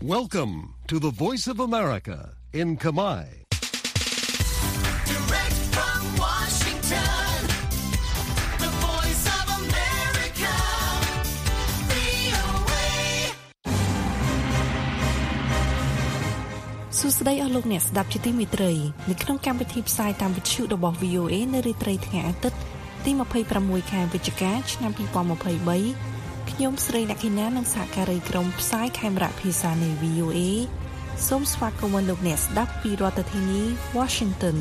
Welcome to the Voice of America in Kamai. Direct from Washington, the Voice of America, VOA. សួស្តីអស់លោកអ្នកស្ដាប់ជាទីមេត្រីនៅក្នុងកម្មវិធីផ្សាយតាមវិទ្យុរបស់ VOA នៅរាត្រីថ្ងៃអាទិត្យទី26ខែវិច្ឆិកាឆ្នាំ2023ខ្ញុំស្រីអ្នកខេណានិងសហការីក្រុមផ្សាយខេមរៈភាសានៃ VOA សូមស្វាគមន៍លោកអ្នកស្ដាប់ពីរដ្ឋធានី Washington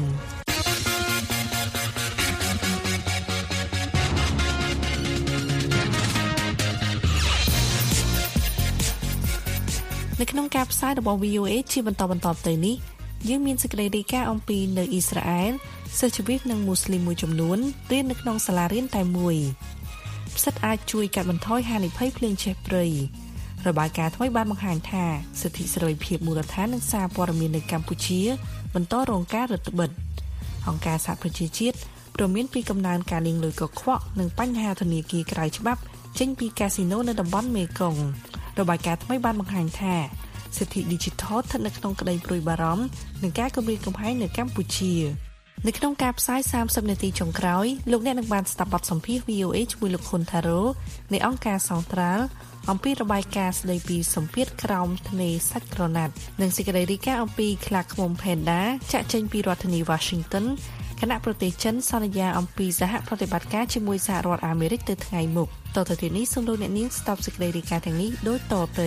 នៅក្នុងការផ្សាយរបស់ VOA ជាបន្តទៅនេះយើងមានសេចក្តីរាយការណ៍អំពីនៅអ៊ីស្រាអែលសិស្សជីវិតនិងមូស្លីមមួយចំនួនរៀននៅក្នុងសាលារៀនតែមួយផ្សិតអាចជួយកាត់បន្ថយហានិភ័យភ្លើងឆេះព្រៃរបាយការណ៍ថ្មីបានបង្ហាញថាសិទ្ធិសេរីភាពមូលដ្ឋាននិងសារព័ត៌មាននៅកម្ពុជាបន្តរងការរឹតបន្តឹងអង្គការសហប្រជាជាតិព្រមានពីកំណើនការលាងលុយកខ្វក់និងបញ្ហាធនាគារក្រៅច្បាប់ចេញពីកាស៊ីណូនៅតំបន់មេគង្គរបាយការណ៍ថ្មីបានបង្ហាញថាសិទ្ធិ Digital ស្ថិតនៅក្នុងក្តីព្រួយបារម្ភនឹងការគំរាមកំហែងនៅកម្ពុជានៅក្នុងការផ្សាយ30នាទីចុងក្រោយលោកអ្នកនឹងបានស្ដាប់បទសម្ភាសន៍ VOA ជាមួយលោកខុនថារ៉ូនៃអង្គការសង្ត្រាល់អំពីរបាយការណ៍ស្ដីពីសម្ពាធក្រោមធ្នេរសាច់ក្រណាត់និងសេចក្តីរាយការណ៍អំពីខ្លាឃ្មុំ Panda ចាក់ចេញពីរដ្ឋធានី Washington គណៈប្រទេសចិនសន្យាអំពីសហប្រតិបត្តិការជាមួយសហរដ្ឋអាមេរិកទៅថ្ងៃមុខតទៅទៀតនេះសូមលោកអ្នកនាងស្ដាប់សេចក្តីរាយការណ៍ទាំងនេះដូចតទៅ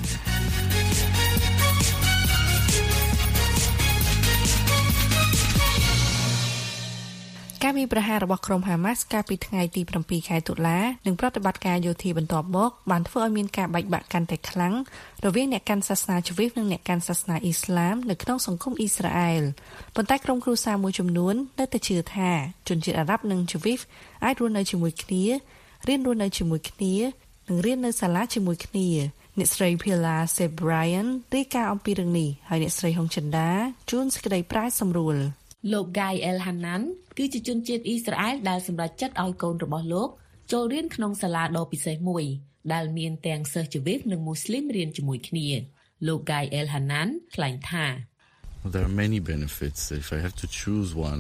ការមានប្រហាររបស់ក្រុមហាម៉ាស់កាលពីថ្ងៃទី7ខែតុលានិងប្រតិបត្តិការយោធាបន្ទាប់មកបានធ្វើឲ្យមានការបែកបាក់កាន់តែខ្លាំងរវាងអ្នកកាន់សាសនាជីវិតនិងអ្នកកាន់សាសនាអ៊ីស្លាមនៅក្នុងសង្គមអ៊ីស្រាអែលប៉ុន្តែក្រុមគ្រួសារមួយចំនួននៅតែជឿថាជនជាតិអារ៉ាប់និងជីវិតអាចរស់នៅជាមួយគ្នារៀនរស់នៅជាមួយគ្នានិងរៀននៅសាលាជាមួយគ្នាអ្នកស្រី Phila Sebrian រាយការណ៍អំពីរឿងនេះហើយអ្នកស្រីហុងចិន្តាជួនសេចក្តីប្រាយសម្រួលលោក Guy Elhanan គឺជាជនជាតិអ៊ីស្រាអែលដែលសម្រេចចិត្តឲ្យកូនរបស់លោកចូលរៀនក្នុងសាលាដ៏ពិសេសមួយដែលមានទាំងសិស្សជីវិតនិងមូស្លីមរៀនជាមួយគ្នាលោក Guy Elhanan ថ្លែងថា There are many benefits if I have to choose one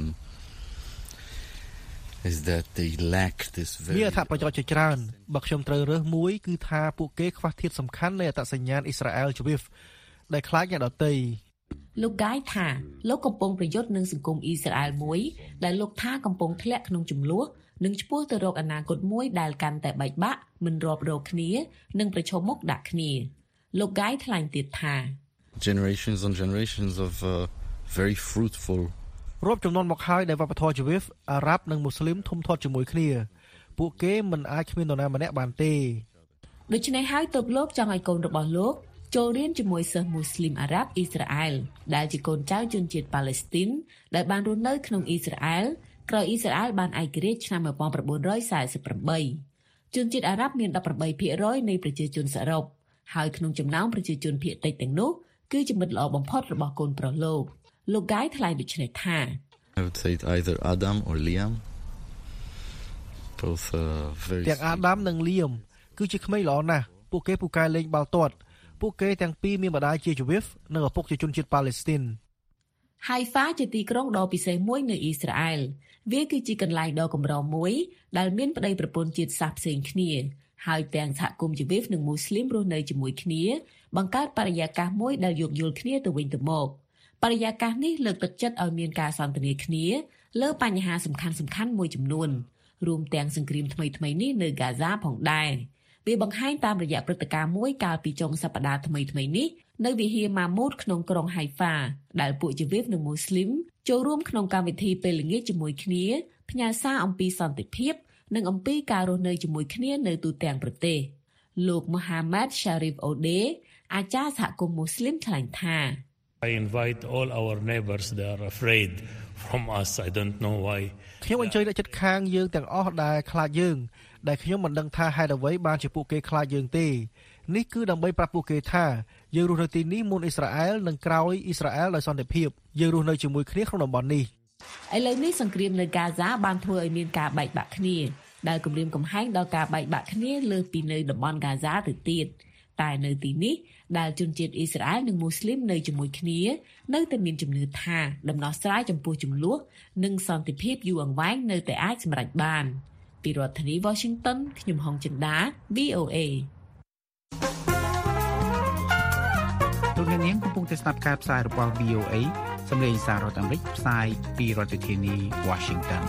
is that they lack this very មានអត្ថប្រយោជន៍ជាច្រើនបើខ្ញុំត្រូវរើសមួយគឺថាពួកគេខ្វះធាតុសំខាន់នៃអត្តសញ្ញាណអ៊ីស្រាអែលជីវិតដែលខ្លាចអ្នកដទៃលោក Guy ថាលោកកំពុងប្រយុទ្ធនឹងសង្គមអ៊ីស្រាអែលមួយដែលលោកថាកំពុងធ្លាក់ក្នុងជម្លោះនិងឆ្ពោះទៅរកអនាគតមួយដែលកាន់តែបែកបាក់មិនរាប់រកគ្នានិងប្រឈមមុខដាក់គ្នាលោក Guy ថ្លែងទៀតថា generations on generations of very fruitful រាប់ចំនួនមកហើយដែលវប្បធម៌ជីវិតអារ៉ាប់និងមូស្លីមធំធាត់ជាមួយគ្នាពួកគេមិនអាចគ្មាននរណាម្នាក់បានទេដូច្នេះហើយទើបលោកចង់ឲ្យកូនរបស់លោកចូលរៀនជាមួយសិស្សមូស្លីមអារ៉ាប់អ៊ីស្រាអែលដែលជាកូនចៅជនជាតិប៉ាឡេស្ទីនដែលបានរស់នៅក្នុងអ៊ីស្រាអែលក្រោយអ៊ីស្រាអែលបានឯករាជ្យឆ្នាំ1948ជនជាតិអារ៉ាប់មាន 18% នៃប្រជាជនសរុបហើយក្នុងចំណោមប្រជាជនភាគតិចទាំងនោះគឺជាមិត្តល្អបំផុតរបស់កូនប្រុសលោក Guy ថ្លែងដូចនេះថា I would say either Adam or Liam both very ទាំងអាដាមនិងលៀមគឺជាក្មេងល្អណាស់ពួកគេពូកែលេងបាល់ទាត់ពួកគេទាំងពីរមានម្ដាយជាជីវិតនិងឪពុកជាជនជាតិប៉ាឡេស្ទីន Haifa ជាទីក្រុងដ៏ពិសេសមួយនៅអ៊ីស្រាអែលវាគឺជាកន្លែងដ៏កម្រមួយដែលមានប្តីប្រពន្ធជាតិសាសន៍ផ្សេងគ្នាហើយទាំងសហគមន៍ជីវិតនិងមូស្លីមរស់នៅជាមួយគ្នាបង្កើតបរិយាកាសមួយដែលយោគយល់គ្នាទៅវិញទៅមកបរិយាកាសនេះលើកទឹកចិត្តឲ្យមានការសន្ទនាគ្នាលើបញ្ហាសំខាន់ៗមួយចំនួនរួមទាំងសង្គ្រាមថ្មីៗនេះនៅហ្គាហ្សាផងដែរវាបង្ហាញតាមរយៈព្រឹត្តិការណ៍មួយកាលពីចុងសប្តាហ៍ថ្មីៗនេះនៅវិហារម៉ាមូតក្នុងក្រុងហៃហ្វាដែលពួកជីវិតនិងមូស្លីមចូលរួមក្នុងកម្មវិធីពេលល្ងាចជាមួយគ្នាផ្ញើសារអំពីសន្តិភាពនិងអំពីការរស់នៅជាមួយគ្នានៅទូទាំងប្រទេសលោក Mohammad Sharif Ode អាចារ្យសហគមន៍មូស្លីមថ្លែងថា I invite all our neighbors they are afraid from us I don't know why ខ្ញុំអញ្ជើញអ្នកជិតខាងយើងទាំងអស់ដែលខ្លាចយើងដែលខ្ញុំមិនដឹងថាហេតុអ្វីបានជាពួកគេខ្លាចយើងទេនេះគឺដើម្បីប្រាប់ពួកគេថាយើងរស់នៅទីនេះមុនអ៊ីស្រាអែលនិងក្រោយអ៊ីស្រាអែលដោយសន្តិភាពយើងរស់នៅជាមួយគ្នាក្នុងតំបន់នេះឥឡូវនេះសង្គ្រាមនៅហ្គាហ្សាបានធ្វើឲ្យមានការបែកបាក់គ្នាដែលគម្រាមកំហែងដល់ការបែកបាក់គ្នាលើសពីនៅតំបន់ហ្គាហ្សាទៅទៀតតែនៅទីនេះដែលជនជាតិអ៊ីស្រាអែលនិងមូស្លីមនៅជាមួយគ្នានៅតែមានជំនឿថាដំណោះស្រាយចំពោះជម្លោះនិងសន្តិភាពយូរអង្វែងនៅតែអាចសម្រេចបានពីរដ្ឋធានី Washington ខ្ញុំហុងចិន្តា VOA លោកអ្នកនាងកំពុងតែស្ដាប់ការផ្សាយរបស់ VOA សម្លេងសាររដ្ឋអាមេរិកផ្សាយពីរដ្ឋធានី Washington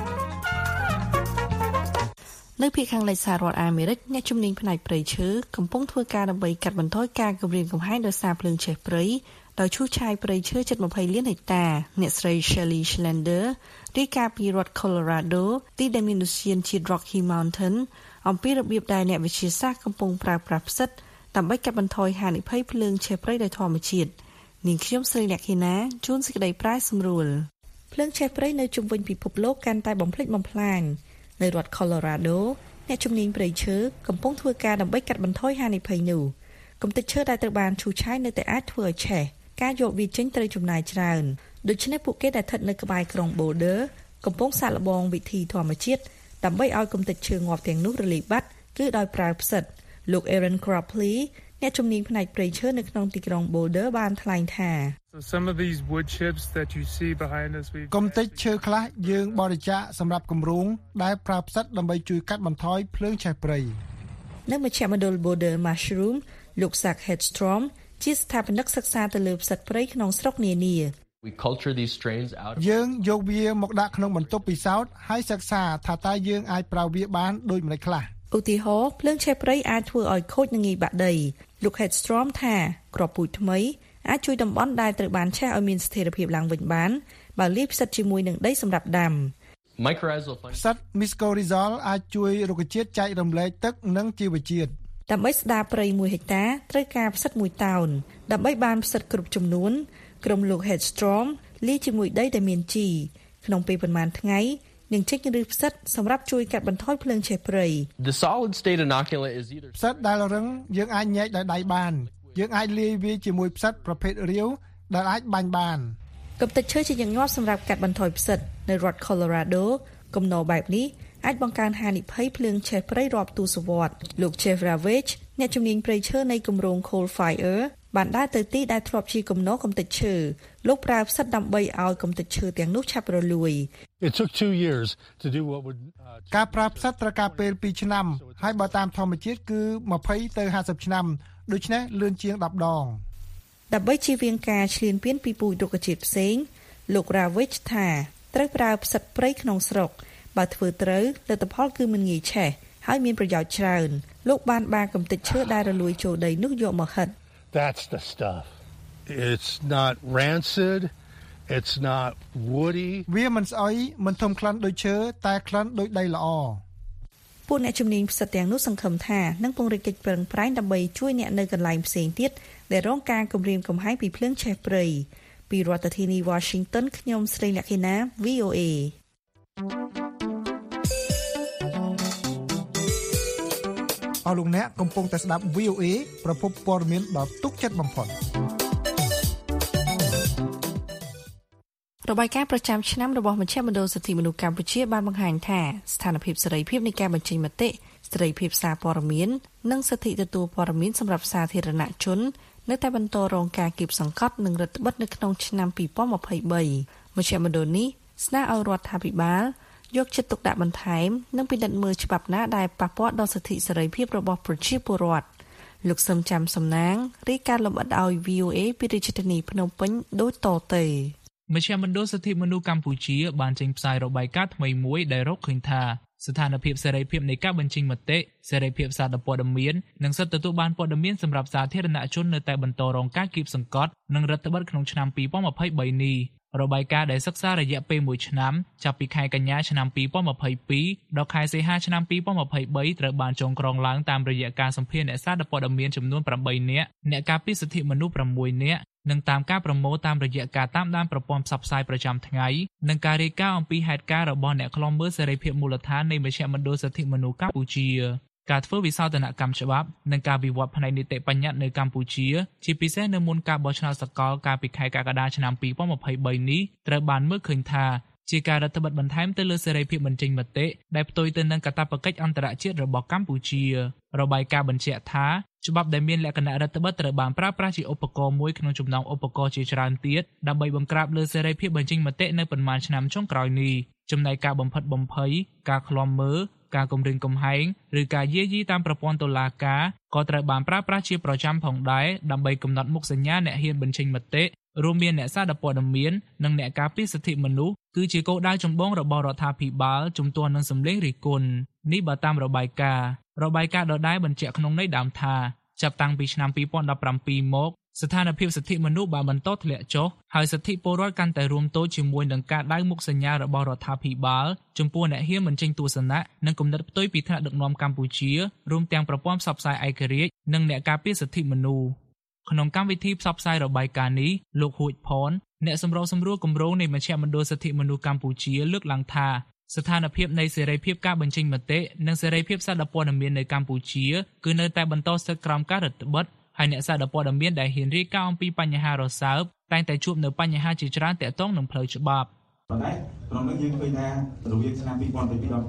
នៅភាគខាងលិចសហរដ្ឋអាមេរិកអ្នកជំនាញផ្នែកព្រៃឈើកំពុងធ្វើការដើម្បីកាត់បន្ថយការគំរាមកំហែងដោយសារភ្លើងឆេះព្រៃដោយឈូសឆាយព្រៃឈើជិត20លានហិកតាអ្នកស្រី Shelley Schlander រាយការណ៍ពីរដ្ឋ Colorado ទីដែលមានឧទ្យានជាតិ Rocky Mountain អំពីរបៀបដែលអ្នកវិទ្យាសាស្ត្រកំពុងប្រើប្រាស់ផ្សិតដើម្បីកាត់បន្ថយហានិភ័យភ្លើងឆេះព្រៃដោយធម្មជាតិនាងខ្ញុំស្រីលក្ខិណាជួនសេចក្តីប្រាយសម្រួលភ្លើងឆេះព្រៃនៅជុំវិញពិភពលោកកាន់តែបំផ្លិចបំផ្លាញនៅរដ្ឋ Colorado អ្នកជំនាញព្រៃឈើកំពុងធ្វើការដើម្បីកាត់បន្ថយហានិភ័យនោះកម្ទេចឈើដែលត្រូវបានឈូសឆាយនៅតែអាចធ្វើឲ្យឆេះការយកវាចេញត្រូវចំណាយច្រើនដូច្នេះពួកគេដែលស្ថិតនៅក្បែរក្រុង Boulder កំពុងសាកល្បងវិធីធម្មជាតិដើម្បីឲ្យកម្ទេចឈើងាប់ទាំងនោះរលាយបាត់គឺដោយប្រើផ្សិតលោក Aaron Cropley អ្នកជំនាញផ្នែកព្រៃឈើនៅក្នុងទីក្រុង Boulder បានថ្លែងថា Some of these wood chips that you see behind us កម្ទេចឈើខ្លះយើងបរិច្ចាគសម្រាប់គម្រោងដែលប្រើផ្សិតដើម្បីជួយកាត់បន្ថយភ្លើងឆេះព្រៃនៅមជ្ឈមណ្ឌល Boulder Mushroom លោក Zach Hedstrom ជាស្ថាបនិកសិក្សាទៅលើផ្សិតព្រៃក្នុងស្រុកនានា We culture these strains out of យើងយកវាមកដាក់ក្នុងបន្ទប់ពិសោធន៍ហើយសិក្សាថាតើយើងអាចប្រើវាបានដូចម្តេចខ្លះឧទាហរណ៍ភ្លើងឆេះព្រៃអាចធ្វើឲ្យខូចនិងងាយបាក់ដីលោក Hedstrom ថាគ្រាប់ពូជថ្មីអាចជួយតំបន់ដែលត្រូវបានឆេះឲ្យមានស្ថិរភាពឡើងវិញបានបើលាយផ្សិតជាមួយនឹងដីសម្រាប់ដាំផ្សិត Mycorrhizal អាចជួយរុក្ខជាតិចែករំលែកទឹកនិងជីវជាតិដើម្បីស្ដារព្រៃ1ហិកតាត្រូវការផ្សិត1តោនដើម្បីបានផ្សិតគ្រប់ចំនួនក្រុមលោក Hedstrom លាយជាមួយដីដែលមានជីក្នុងពេលប្រមាណថ្ងៃនឹងចេញឬផ្សិតសម្រាប់ជួយកាត់បន្ថយភ្លើងឆេះព្រៃ The solid state inoculant is either ផ្សិតដែលរឹងយើងអាចញែកដោយដៃបានយើងអាចលាយវាជាមួយផ្សិតប្រភេទរាវដែលអាចបាញ់បានកម្ទេចឈើជាញឹកញាប់សម្រាប់កាត់បន្ថយផ្សិតនៅរដ្ឋ Colorado គំនរបែបនេះអាចបង្កើនហានិភ័យភ្លើងឆេះព្រៃរាប់ទសវត្សរ៍លោក Jeff Ravage អ្នកជំនាញព្រៃឈើនៃគម្រោង Coal Fire បានដើរទៅទីដែលធ្លាប់ជាគំនរកម្ទេចឈើលោកប្រើផ្សិតដើម្បីឲ្យកម្ទេចឈើទាំងនោះឆាប់រលួយ It took 2 years to do what would ការប្រើផ្សិតត្រូវការពេល2ឆ្នាំហើយបើតាមធម្មជាតិគឺ20ទៅ50ឆ្នាំដូច្នេះលឿនជាង10ដងដើម្បីជៀសវាងការឈ្លានពានពីពូជរុក្ខជាតិផ្សេងលោក Ravage ថាត្រូវប្រើផ្សិតព្រៃក្នុងស្រុកបើធ្វើត្រូវលទ្ធផលគឺមិនងាយឆេះហើយមានប្រយោជន៍ច្រើនលោកបានបាកម្ទេចឈើដែលរលួយចូលដីនោះយកមកហិត That's the stuff. It's not rancid. It's not woody. វាមិនស្អុយមិនធំក្លិនដូចឈើតែក្លិនដូចដីល្អពួកអ្នកជំនាញផ្សិតទាំងនោះសង្ឃឹមថានឹងពង្រីកកិច្ចប្រឹងប្រែងដើម្បីជួយអ្នកនៅកន្លែងផ្សេងទៀតដែលរងការគំរាមកំហែងពីភ្លើងឆេះព្រៃពីរដ្ឋធានី Washington ខ្ញុំស្រីលក្ខិណា VOAអស់លោកអ្នកកំពុងតែស្ដាប់ VOA ប្រភពព័ត៌មានដ៏ទុកចិត្តបំផុតរបាយការណ៍ប្រចាំឆ្នាំរបស់មជ្ឈមណ្ឌលសិទ្ធិមនុស្សកម្ពុជាបានបង្ហាញថាស្ថានភាពសេរីភាពនៃការបញ្ចេញមតិសេរីភាពសារព័ត៌មាននិងសិទ្ធិទទួលព័ត៌មានសម្រាប់សាធារណជននៅតែបន្តរងការគាបសង្កត់និងរឹតបន្តឹងនៅក្នុងឆ្នាំ2023មជ្ឈមណ្ឌលនេះស្នើឲ្យរដ្ឋាភិបាលយកចិត្តទុកដាក់បន្ថែមនិងពិនិត្យមើលច្បាប់ណាដែលប៉ះពាល់ដល់សិទ្ធិសេរីភាពរបស់ប្រជាពលរដ្ឋលោកសឹមចាំសំណាងរាយការណ៍លម្អិតឲ្យ VOA ពីរាជធានីភ្នំពេញដូចតទៅមជ្ឈមណ្ឌលសិទ្ធិមនុស្សកម្ពុជាបានចេញផ្សាយរបាយការណ៍ថ្មីមួយដែលរកឃើញថាស្ថានភាពសេរីភាពនៃការបញ្ចេញមតិសេរីភាពសារព័ត៌មាននិងសិទ្ធិទទួលបានព័ត៌មានសម្រាប់សាធារណជននៅតែបន្តរងការគាបសង្កត់និងរឹតបន្តឹងក្នុងឆ្នាំ2023នេះរបាយការណ៍ដែលសិក្សារយៈពេល1ឆ្នាំចាប់ពីខែកញ្ញាឆ្នាំ2022ដល់ខែសីហាឆ្នាំ2023ត្រូវបានចងក្រងឡើងតាមរយៈការសម្ភាសន៍អ្នកសារព័ត៌មានចំនួន8នាក់អ្នកការពារសិទ្ធិមនុស្ស6នាក់និងតាមការប្រមូលតាមរយៈការតាមដានប្រព័ន្ធផ្សព្វផ្សាយប្រចាំថ្ងៃនិងការរាយការណ៍អំពីហេតុការណ៍របស់អ្នកខ្លំមើលសេរីភាពមូលដ្ឋាននៃមជ្ឈមណ្ឌលសិទ្ធិមនុស្សកម្ពុជាការធ្វើវិសោធនកម្មច្បាប់និងការវិវត្តផ្នែកនីតិបញ្ញត្តិនៅកម្ពុជាជាពិសេសនៅមុនការបោះឆ្នោតសកលកាលពីខែកក្កដាឆ្នាំ2023នេះត្រូវបានមើលឃើញថាជាការរដ្ឋបិទបន្ថែមទៅលើសេរីភាពបញ្ចេញមតិដែលផ្ទុយទៅនឹងកាតព្វកិច្ចអន្តរជាតិរបស់កម្ពុជារបាយការណ៍បញ្ជាក់ថាច្បាប់ដែលមានលក្ខណៈរដ្ឋបិទត្រូវបានប្រើប្រាស់ជាឧបករណ៍មួយក្នុងចំណោមឧបករណ៍ជាច្រើនទៀតដើម្បីបង្ក្រាបលើសេរីភាពបញ្ចេញមតិនៅប៉ុន្មានឆ្នាំចុងក្រោយនេះចំណែកការបំផិតបំភ័យការឃ្លាំមើលការគំរាមកំហែងឬការយាយីតាមប្រព័ន្ធតុលាការក៏ត្រូវបានប្រើប្រាស់ជាប្រចាំផងដែរដើម្បីកំណត់មុខសញ្ញាអ្នកហ៊ានបញ្ចេញមតិរួមមានអ្នកសារព័ត៌មាននិងអ្នកការពារសិទ្ធិមនុស្សគឺជាគោលដៅចម្បងរបស់រដ្ឋាភិបាលជំទាស់នឹងសម្លេងរិះគន់នេះបើតាមរបាយការណ៍ដដែលបញ្ជាក់ក្នុងន័យដើមថាចាប់តាំងពីឆ្នាំ2017មកស្ថានភាពសិទ្ធិមនុស្សបានបន្តធ្លាក់ចុះហើយសិទ្ធិពលរដ្ឋកាន់តែរួមទោសជាមួយនឹងការដៅមុខសញ្ញារបស់រដ្ឋាភិបាលចំពោះអ្នកហ៊ានបញ្ចេញទស្សនៈនិងគំនិតផ្ទុយពីថ្នាក់ដឹកនាំកម្ពុជារួមទាំងប្រព័ន្ធផ្សព្វផ្សាយឯករាជ្យនិងអ្នកការពារសិទ្ធិមនុស្សក្នុងកម្មវិធីផ្សព្វផ្សាយរបាយការណ៍នេះលោកហួចផនអ្នកសម្របសម្រួលគម្រោងនៃមជ្ឈមណ្ឌលសិទ្ធិមនុស្សកម្ពុជាលើកឡើងថាស្ថានភាពនៃសេរីភាពការបញ្ចេញមតិនិងសេរីភាពសារព័ត៌មាននៅកម្ពុជាគឺនៅតែបន្តស្ថិតក្រោមការរឹតបន្តឹងហើយអ្នកសារព័ត៌មានដែលហ៊ានរាយការណ៍អំពីបញ្ហារសើបតែងតែជួបនៅបញ្ហាជាច្រើនទាក់ទងនឹងផ្លូវច្បាប់ប៉ុន្តែក្នុងនោះយើងឃើញថារវាងឆ្នាំ2022 ដល់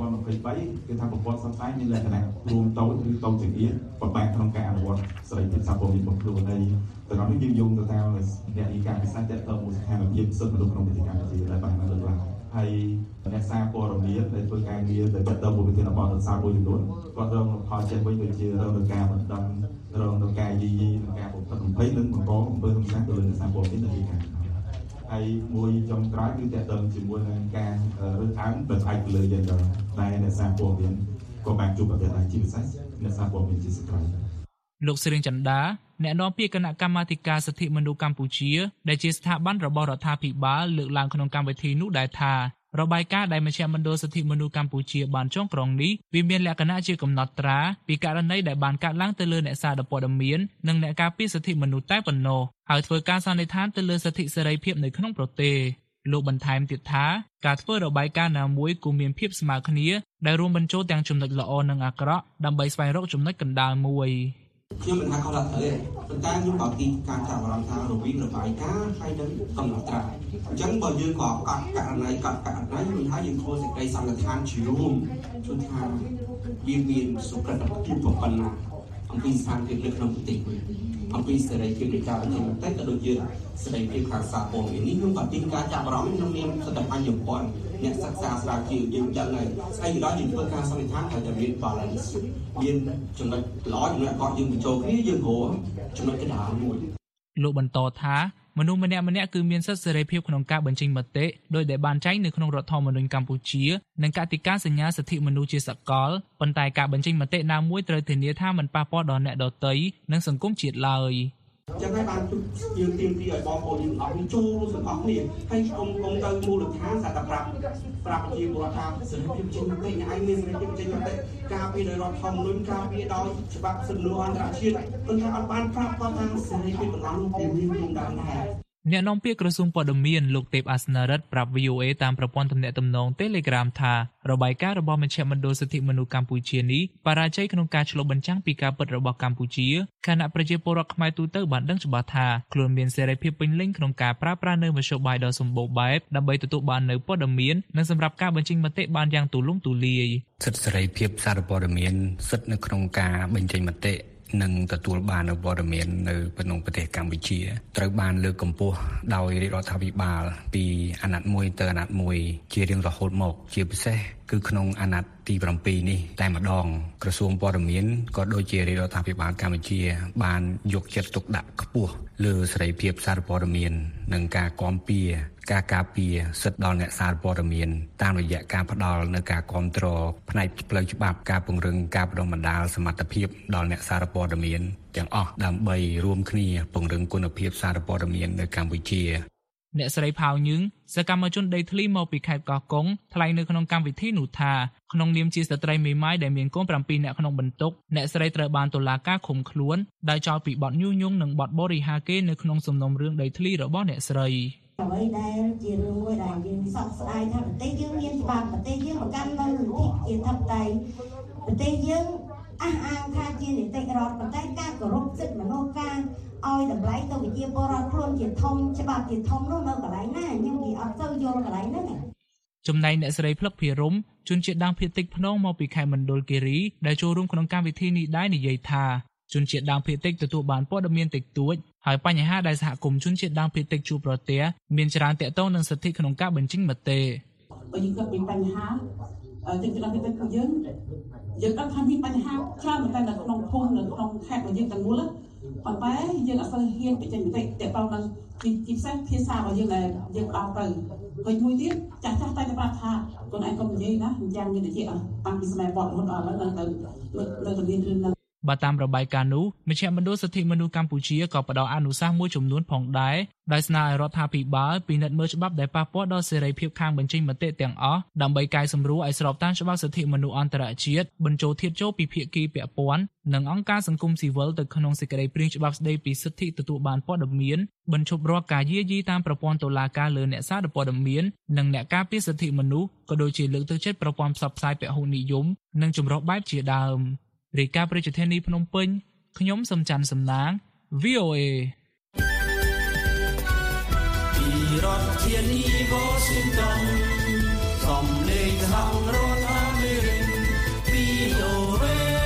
2023គឺថាប្រព័ន្ធផ្សព្វផ្សាយមានលក្ខណៈរួមតូចឬតូចជាងទៀតពិបាកក្នុងការអនុវត្តសេរីភាពសារព័ត៌មានរបស់ខ្លួនហើយទាំងនោះយើងយោងទៅតាមអ្នកវិការពិសេសទាក់ទងមួយស្ថានភាពសិទ្ធិមនុស្សក្នុងប្រទេសកម្ពុជាដែលបានលើកឡើងហើយអ្នកសារព័ត៌មានដែលធ្វើការងារដែលទាក់ទងមួយប្រធានបទរដ្ឋសារមួយចំនួនគាត់រងផលចេះវិញដូចជារងនឹងការបណ្ដឹងរងនឹងការយាយីនឹងការបំផិតបំភ័យនិងបង្កអំពើហិង្សាទៅលើអ្នកសារព័ត៌មានដែលការហើយមួយចុងក្រោយគឺទាក់ទងជាមួយនឹងការរើសអើងដោយផ្អែកលើយើងដែរអ្នកសារព័ត៌មានក៏បានជួបប្រទះដែរជាពិសេសអ្នកសារព័ត៌មានជាស្ត្រីលោកស្រីចន្ទាអ្នកនាំពាក្យគណៈកម្មាធិការសិទ្ធិមនុស្សកម្ពុជាដែលជាស្ថាប័នរបស់រដ្ឋាភិបាលលើកឡើងក្នុងកម្មវិធីនោះដែរថារបាយការណ៍ដែលមជ្ឈមណ្ឌលសិទ្ធិមនុស្សកម្ពុជាបានចុងក្រោយនេះវាមានលក្ខណៈជាកំណត់ត្រាពីករណីដែលបានកើតឡើងទៅលើអ្នកសារព័ត៌មាននិងអ្នកការពារសិទ្ធិមនុស្សតែប៉ុណ្ណោះហើយធ្វើការសន្និដ្ឋានទៅលើសិទ្ធិសេរីភាពនៅក្នុងប្រទេសលោកបន្ថែមទៀតថាការធ្វើរបាយការណ៍ណាមួយគួរមានភាពស្មើគ្នាដែលរួមបញ្ចូលទាំងចំណុចល្អនិងអាក្រក់ដើម្បីស្វែងរកចំណុចកណ្ដាលមួយខ្ញុំមិនថាខុសដល់ទេប៉ុន្តែខ្ញុំបើទីការចាប់អារម្មណ៍ថារវាងរបាយការណ៍ហើយនឹងកំណត់ត្រាអញ្ចឹងបើយើងក៏កាត់ករណីមិនថាយើងធ្វើសេចក្តីសន្និដ្ឋានជារួមគឺថាវាមានសុខភាពប៉ុណ្ណាអំពីស្ថានភាពនៅក្នុងប្រទេសអំពីសេរីភាពនៃការបញ្ចេញមតិក៏ដូចជាសេរីភាពខាងសារព័ត៌មាននេះខ្ញុំក៏ទីការចាប់អារម្មណ៍ក្នុងនាមស្ថាប័នជំនាន់អ្នកសិក្សាស្រាវជ្រាវយើងចឹងហើយស្អីក៏ដោយយើងធ្វើការសន្និដ្ឋានតែមាន balance មានចំណុចល្អចំណុចអាក្រក់យើងបញ្ចូលគ្នាយើងរកចំណុចកណ្ដាលមួយលោកបន្តថាមនុស្សម្នាក់គឺមានសិទ្ធិសេរីភាពក្នុងការបញ្ចេញមតិដោយដែលបានចែងនៅក្នុងរដ្ឋធម្មនុញ្ញកម្ពុជានិងកតិកាសញ្ញាសិទ្ធិមនុស្សជាសកលប៉ុន្តែការបញ្ចេញមតិណាមួយត្រូវធានាថាមិនប៉ះពាល់ដល់អ្នកដទៃនិងសង្គមជាតិឡើយចឹងហើយបានយើងទាមទារឲ្យបងប្អូនយើងអស់នេះចូលរួមទាំងអស់គ្នាហើយគុំទៅមូលដ្ឋានតែប្រាប់ប្រជាពលរដ្ឋថាសេរីភាពចេញមតិអ្នកឯងមានសេរីភាពចេញមតិការពារដោយរដ្ឋធម្មនុញ្ញការពារដោយច្បាប់សិទ្ធិមនុស្សអន្តរជាតិប៉ុន្តែអត់បានប្រាប់គាត់ថាសេរីភាពទាំងអស់នោះគឺមានក្នុងដែរអ្នកនាំពាក្យក្រសួងព័ត៌មានលោកទេពអាសនរិទ្ធប្រាប់ VOA តាមប្រព័ន្ធទំនាក់ទំនង Telegram ថារបាយការណ៍របស់មជ្ឈមណ្ឌលសិទ្ធិមនុស្សកម្ពុជានេះបរាជ័យក្នុងការឆ្លុះបញ្ចាំងពីការពិតរបស់កម្ពុជាខណៈប្រជាពលរដ្ឋខ្មែរទូទៅបានដឹងច្បាស់ថាខ្លួនមានសេរីភាពពេញលេញក្នុងការប្រើប្រាស់នៅមធ្យោបាយដ៏សម្បូរបែបដើម្បីទទួលបាននូវព័ត៌មាននិងសម្រាប់ការបញ្ចេញមតិបានយ៉ាងទូលំទូលាយសិទ្ធិសេរីភាពសារព័ត៌មានសិទ្ធិនៅក្នុងការបញ្ចេញមតិនិងទទួលបាននូវព័ត៌មាននៅក្នុងប្រទេសកម្ពុជាត្រូវបានលើកកម្ពស់ដោយរាជរដ្ឋាភិបាលពីអាណត្តិមួយទៅអាណត្តិមួយជារៀងរហូតមកជាពិសេសគឺក្នុងអាណត្តិទី7នេះតែម្ដងក្រសួងព័ត៌មានក៏ដូចជារាជរដ្ឋាភិបាលកម្ពុជាបានយកចិត្តទុកដាក់ខ្ពស់លើសេរីភាពសារព័ត៌មាននិងការគាំពារការការពារសិទ្ធិដល់អ្នកសារព័ត៌មានតាមរយៈការផ្ដល់នូវការគាំទ្រផ្នែកផ្លូវច្បាប់ការពង្រឹងការបណ្ដុះបណ្ដាលសមត្ថភាពដល់អ្នកសារព័ត៌មានទាំងអស់ដើម្បីរួមគ្នាពង្រឹងគុណភាពសារព័ត៌មាននៅកម្ពុជាអ្នកស្រីផៅញឹងសកម្មជនដីធ្លីមកពីខេត្តកោះកុងថ្លែងនៅក្នុងកម្មវិធីនោះថាក្នុងនាមជាស្ត្រីមេម៉ាយដែលមានកូន7នាក់ក្នុងបន្ទុកអ្នកស្រីត្រូវបានតុលាការឃុំខ្លួនដោយចោទពីបទញុះញង់និងបទបរិហាគេនៅក្នុងសំណុំរឿងដីធ្លីរបស់អ្នកស្រីអ្វីដែលជារឿងមួយដែលយើងសោកស្ដាយថាប្រទេសយើងមានច្បាប់ប្រទេសយើងបង្កាន់នៅលទ្ធិជាធិបតេយ្យប្រទេសយើងអះអាងថាជានីតិរដ្ឋប៉ុន្តែការគោរពសិទ្ធិមនុស្សការឲ្យតម្លៃទៅវិជាពលរដ្ឋខ្លួនជាធំច្បាប់ជាធំនោះនៅកន្លែងណាខ្ញុំនិយាយអត់ទៅយល់កន្លែងហ្នឹងចំណែកអ្នកស្រីភ្លឹកភិរមជនជាតិដើមភាគតិចភ្នងមកពីខេត្តមណ្ឌលគិរីដែលចូលរួមក្នុងកម្មវិធីនេះដែរនិយាយថាជនជាតិដើមភាគតិចទទួលបានព័ត៌មានតិចតួចហើយបញ្ហាដែលសហគមន៍ជនជាតិដើមភាគតិចជួបប្រទះមានច្រើនទាក់ទងនឹងសិទ្ធិក្នុងការបញ្ចេញមតិបើយើងគិតពីបញ្ហាជនជាតិដើមភាគតិចរបស់យើងដឹងថាមានបញ្ហាច្រើនមែនតើនៅក្នុងភូមិនៅក្នុងខេត្តរបស់យើងទាំងមូលប៉ុន្តែយើងអត់សូវហ៊ានបញ្ចេញមតិទាក់ទងនឹងជាពិសេសភាសារបស់យើងដែលយើងផ្ដោតទៅហើយមួយទៀតចាស់តែប្រាប់ថាខ្លួនឯងកុំនិយាយណាយ៉ាងមានតិចតាំងពីសម័យបររហូតដល់ឥឡូវនៅតែមានរឿងហ្នឹងបើតាមរបាយការណ៍នោះមជ្ឈមណ្ឌលសិទ្ធិមនុស្សកម្ពុជាក៏ផ្ដល់អនុសាសន៍មួយចំនួនផងដែរដោយស្នើឲ្យរដ្ឋាភិបាលពិនិត្យមើលច្បាប់ដែលប៉ះពាល់ដល់សេរីភាពខាងបញ្ចេញមតិទាំងអស់ដើម្បីកែសម្រួលឲ្យស្របតាមច្បាប់សិទ្ធិមនុស្សអន្តរជាតិបញ្ចូលធាតុចូលពីភាគីពាក់ព័ន្ធនិងអង្គការសង្គមស៊ីវិលទៅក្នុងសេចក្តីព្រាងច្បាប់ស្តីពីសិទ្ធិទទួលបានព័ត៌មានបញ្ឈប់រាល់ការយាយីតាមប្រព័ន្ធតុលាការលើអ្នកសារព័ត៌មាននិងអ្នកការពារសិទ្ធិមនុស្សក៏ដូចជាលើកទឹកចិត្តប្រព័ន្ធផ្សព្វផ្សាយពហុនិយមនិងចម្រុះបែបជាដើមរាយការណ៍ប្រជាធានីភ្នំពេញខ្ញុំសំច័ន្ទសំណាង VOA ពីរដ្ឋធានី Washington សំឡេងសហរដ្ឋអាមេរិក VOA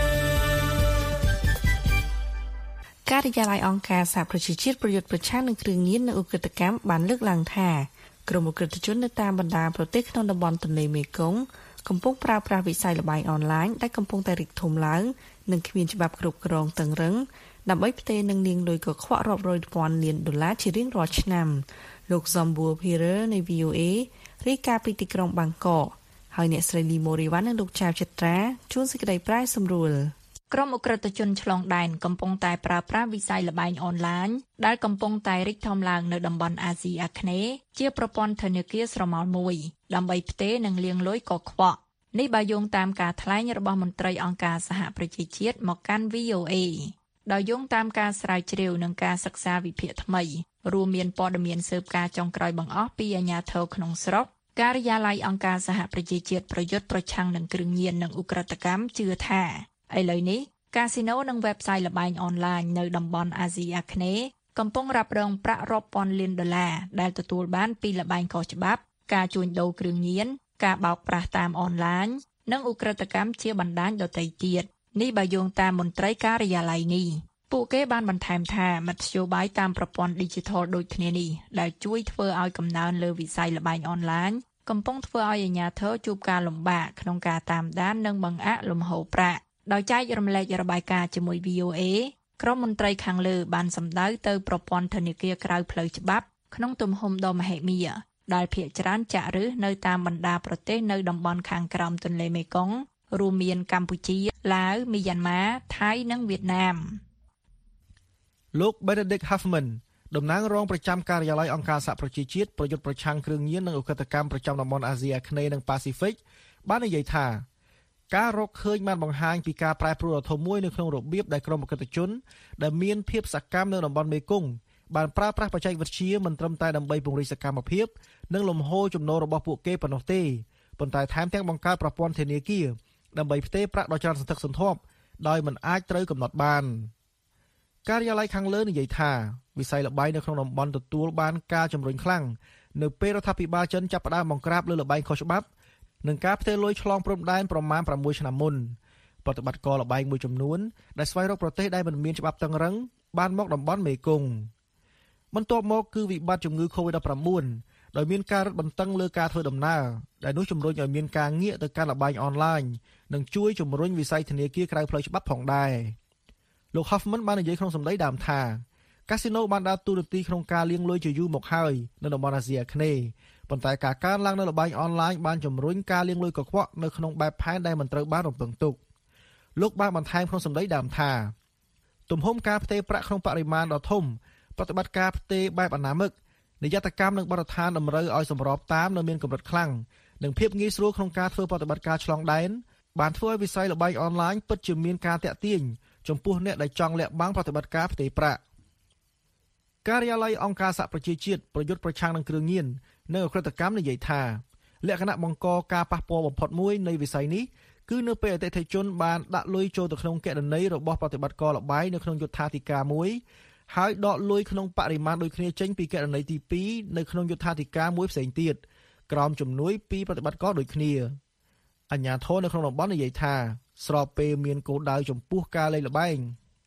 ការិយាល័យអង្គការសហប្រជាជាតិប្រយុទ្ធប្រឆាំងនឹងគ្រឿងញៀននិងឧក្រិដ្ឋកម្មបានលើកឡើងថាក្រុមឧក្រិដ្ឋជននៅតាមបណ្ដាប្រទេសក្នុងតំបន់ទន្លេមេគង្គកំពុងប្រើប្រាស់វិស័យល្បែងអនឡាញដែលកំពុងតែរីកធំឡើងនិងគ្មានច្បាប់គ្រប់គ្រងតឹងរ៉ឹងដើម្បីផ្ទេរនិងលាងលុយកខ្វក់រាប់រយពាន់លានដុល្លារជារៀងរាល់ឆ្នាំលោក Zambua Pereira នៃ VOA រាយការណ៍ពីទីក្រុងបាងកកហើយអ្នកស្រី Limo Riwan និងលោកចៅចិត្រាជួនសេចក្តីប្រាយសម្រួលក្រុមឧក្រិដ្ឋជនឆ្លងដែនកំពុងតែប្រើប្រាស់វិស័យល្បែងអនឡាញដែលកំពុងតែរីកធំឡើងនៅតំបន់អាស៊ីអាគ្នេយ៍ជាប្រព័ន្ធធនាគារស្រមោលមួយដើម្បីផ្ទេរនិងលាងលុយកខ្វក់នេះបើយោងតាមការថ្លែងរបស់មន្ត្រីអង្គការសហប្រជាជាតិមកកាន់ VOA ដោយយោងតាមការស្រាវជ្រាវនិងការសិក្សាវិភាគថ្មីរួមមានព័ត៌មានស៊ើបការណ៍ចុងក្រោយបង្អស់ពីអាជ្ញាធរក្នុងស្រុកការិយាល័យអង្គការសហប្រជាជាតិប្រយុទ្ធប្រឆាំងនឹងគ្រឿងញៀននិងឧក្រិដ្ឋកម្មជឿថាឥឡូវនេះកាស៊ីណូនិង website ល្បែងអនឡាញនៅតំបន់អាស៊ីអាគ្នេយ៍កំពុងរ៉ាប់រងប្រាក់រាប់ពាន់លានដុល្លារដែលទទួលបានពីល្បែងខុសច្បាប់ការជួញដូរគ្រឿងញៀនការបោកប្រាស់តាមអនឡាញនិងឧក្រិដ្ឋកម្មជាបណ្ដាញដទៃទៀតនេះបើយោងតាមមន្ត្រីការិយាល័យនេះពួកគេបានបន្ថែមថាមធ្យោបាយតាមប្រព័ន្ធ Digital ដូចគ្នានេះដែលជួយធ្វើឲ្យកំណើនលើវិស័យល្បែងអនឡាញកំពុងធ្វើឲ្យអាជ្ញាធរជួបការលំបាកក្នុងការតាមដាននិងបង្អាក់លំហូរប្រាក់ដោយចែករំលែករបាយការណ៍ជាមួយ VOA ក្រុមមន្ត្រីខាងលើបានសម្ដៅទៅប្រព័ន្ធធនាគារក្រៅផ្លូវច្បាប់ក្នុងទំហំដ៏មហិមាដែលភាគច្រើនចាក់ឫសនៅតាមបណ្ដាប្រទេសនៅតំបន់ខាងក្រោមទន្លេមេគង្គរួមមានកម្ពុជាឡាវមីយ៉ាន់ម៉ាថៃនិងវៀតណាមលោក Benedict Huffman តំណាងរងប្រចាំការិយាល័យអង្គការសហប្រជាជាតិប្រយុទ្ធប្រឆាំងគ្រឿងញៀននិងឧក្រិដ្ឋកម្មប្រចាំតំបន់អាស៊ីអាគ្នេយ៍និងប៉ាស៊ីហ្វិកបាននិយាយថាការរកឃើញបានបង្ហាញពីការប្រែប្រួលដ៏ធំមួយនៅក្នុងរបៀបដែលក្រុមឧក្រិដ្ឋជនដែលមានភាពសកម្មនៅតំបន់មេគង្គបានប្រើប្រាស់បច្ចេកវិទ្យាមិនត្រឹមតែដើម្បីពង្រីកសកម្មភាពនិងលំហូរចំណូលរបស់ពួកគេប៉ុណ្ណោះទេប៉ុន្តែថែមទាំងបង្កើតប្រព័ន្ធធនាគារដើម្បីផ្ទេរប្រាក់ដ៏ច្រើនសន្ធឹកសន្ធាប់ដោយមិនអាចត្រូវកំណត់បានការិយាល័យខាងលើនិយាយថាវិស័យល្បែងនៅក្នុងតំបន់ទទួលបានការជំរុញខ្លាំងនៅពេលរដ្ឋាភិបាលចិនចាប់ផ្ដើមបង្ក្រាបលើល្បែងខុសច្បាប់និងការផ្ទេរលុយឆ្លងព្រំដែនប្រមាណ6ឆ្នាំមុនប្រតិបត្តិការល្បែងមួយចំនួនដែលស្វែងរកប្រទេសដែលមិនមានច្បាប់តឹងរ៉ឹងបានមកតំបន់មេគង្គបន្ទាប់មកគឺវិបត្តិជំងឺ COVID-19 ដោយមានការរឹតបន្តឹងលើការធ្វើដំណើរដែលនោះជំរុញឲ្យមានការងាកទៅកាន់ល្បែងអនឡាញនិងជួយជំរុញវិស័យធនាគារក្រៅផ្លូវច្បាប់ផងដែរលោក Hoffman បាននិយាយក្នុងសម្ដីដើមថាកាស៊ីណូបានដើរតួនាទីក្នុងការលាងលុយជាយូរមកហើយនៅតំបន់អាស៊ីអាគ្នេយ៍ប៉ុន្តែការកើនឡើងនៅល្បែងអនឡាញបានជំរុញការលាងលុយកខ្វក់នៅក្នុងបែបផែនដែលមិនត្រូវបានរំពឹងទុកលោកបានបន្ថែមក្នុងសម្ដីដើមថាទំហំការផ្ទេរប្រាក់ក្នុងបរិមាណដ៏ធំប្រតិបត្តិការផ្ទេរបែបអនាមិកនិយត្តកម្មនិងបរិស្ថានតម្រូវឲ្យសម្របតាមនៅមានកម្រិតខ្លាំងនិងភាពងាយស្រួលក្នុងការធ្វើប្រតិបត្តិការឆ្លងដែនបានធ្វើឲ្យវិស័យល្បែងអនឡាញពិតជាមានការតាក់ទាញចំពោះអ្នកដែលចង់លាក់បាំងប្រតិបត្តិការផ្ទេរប្រាក់ការិយាល័យអង្គការសហប្រជាជាតិប្រយុទ្ធប្រឆាំងនឹងគ្រឿងញៀននិងឧក្រិដ្ឋកម្មនិយាយថាលក្ខណៈបង្កការប៉ះពាល់បំផុតមួយនៃវិស័យនេះគឺនៅពេលអតិថិជនបានដាក់លុយចូលទៅក្នុងគណនីរបស់ប្រតិបត្តិការល្បែងនៅក្នុងយុទ្ធាធិការមួយហើយដកលុយក្នុងបរិមាណដូចគ្នាចេញពីគណនីទី2នៅក្នុងយុទ្ធាធិការមួយផ្សេងទៀតក្រោមជំនួយពីប្រតិបត្តិការដូចគ្នាអាជ្ញាធរនៅក្នុងតំបន់និយាយថាស្របពេលមានគោលដៅចំពោះការលេងល្បែង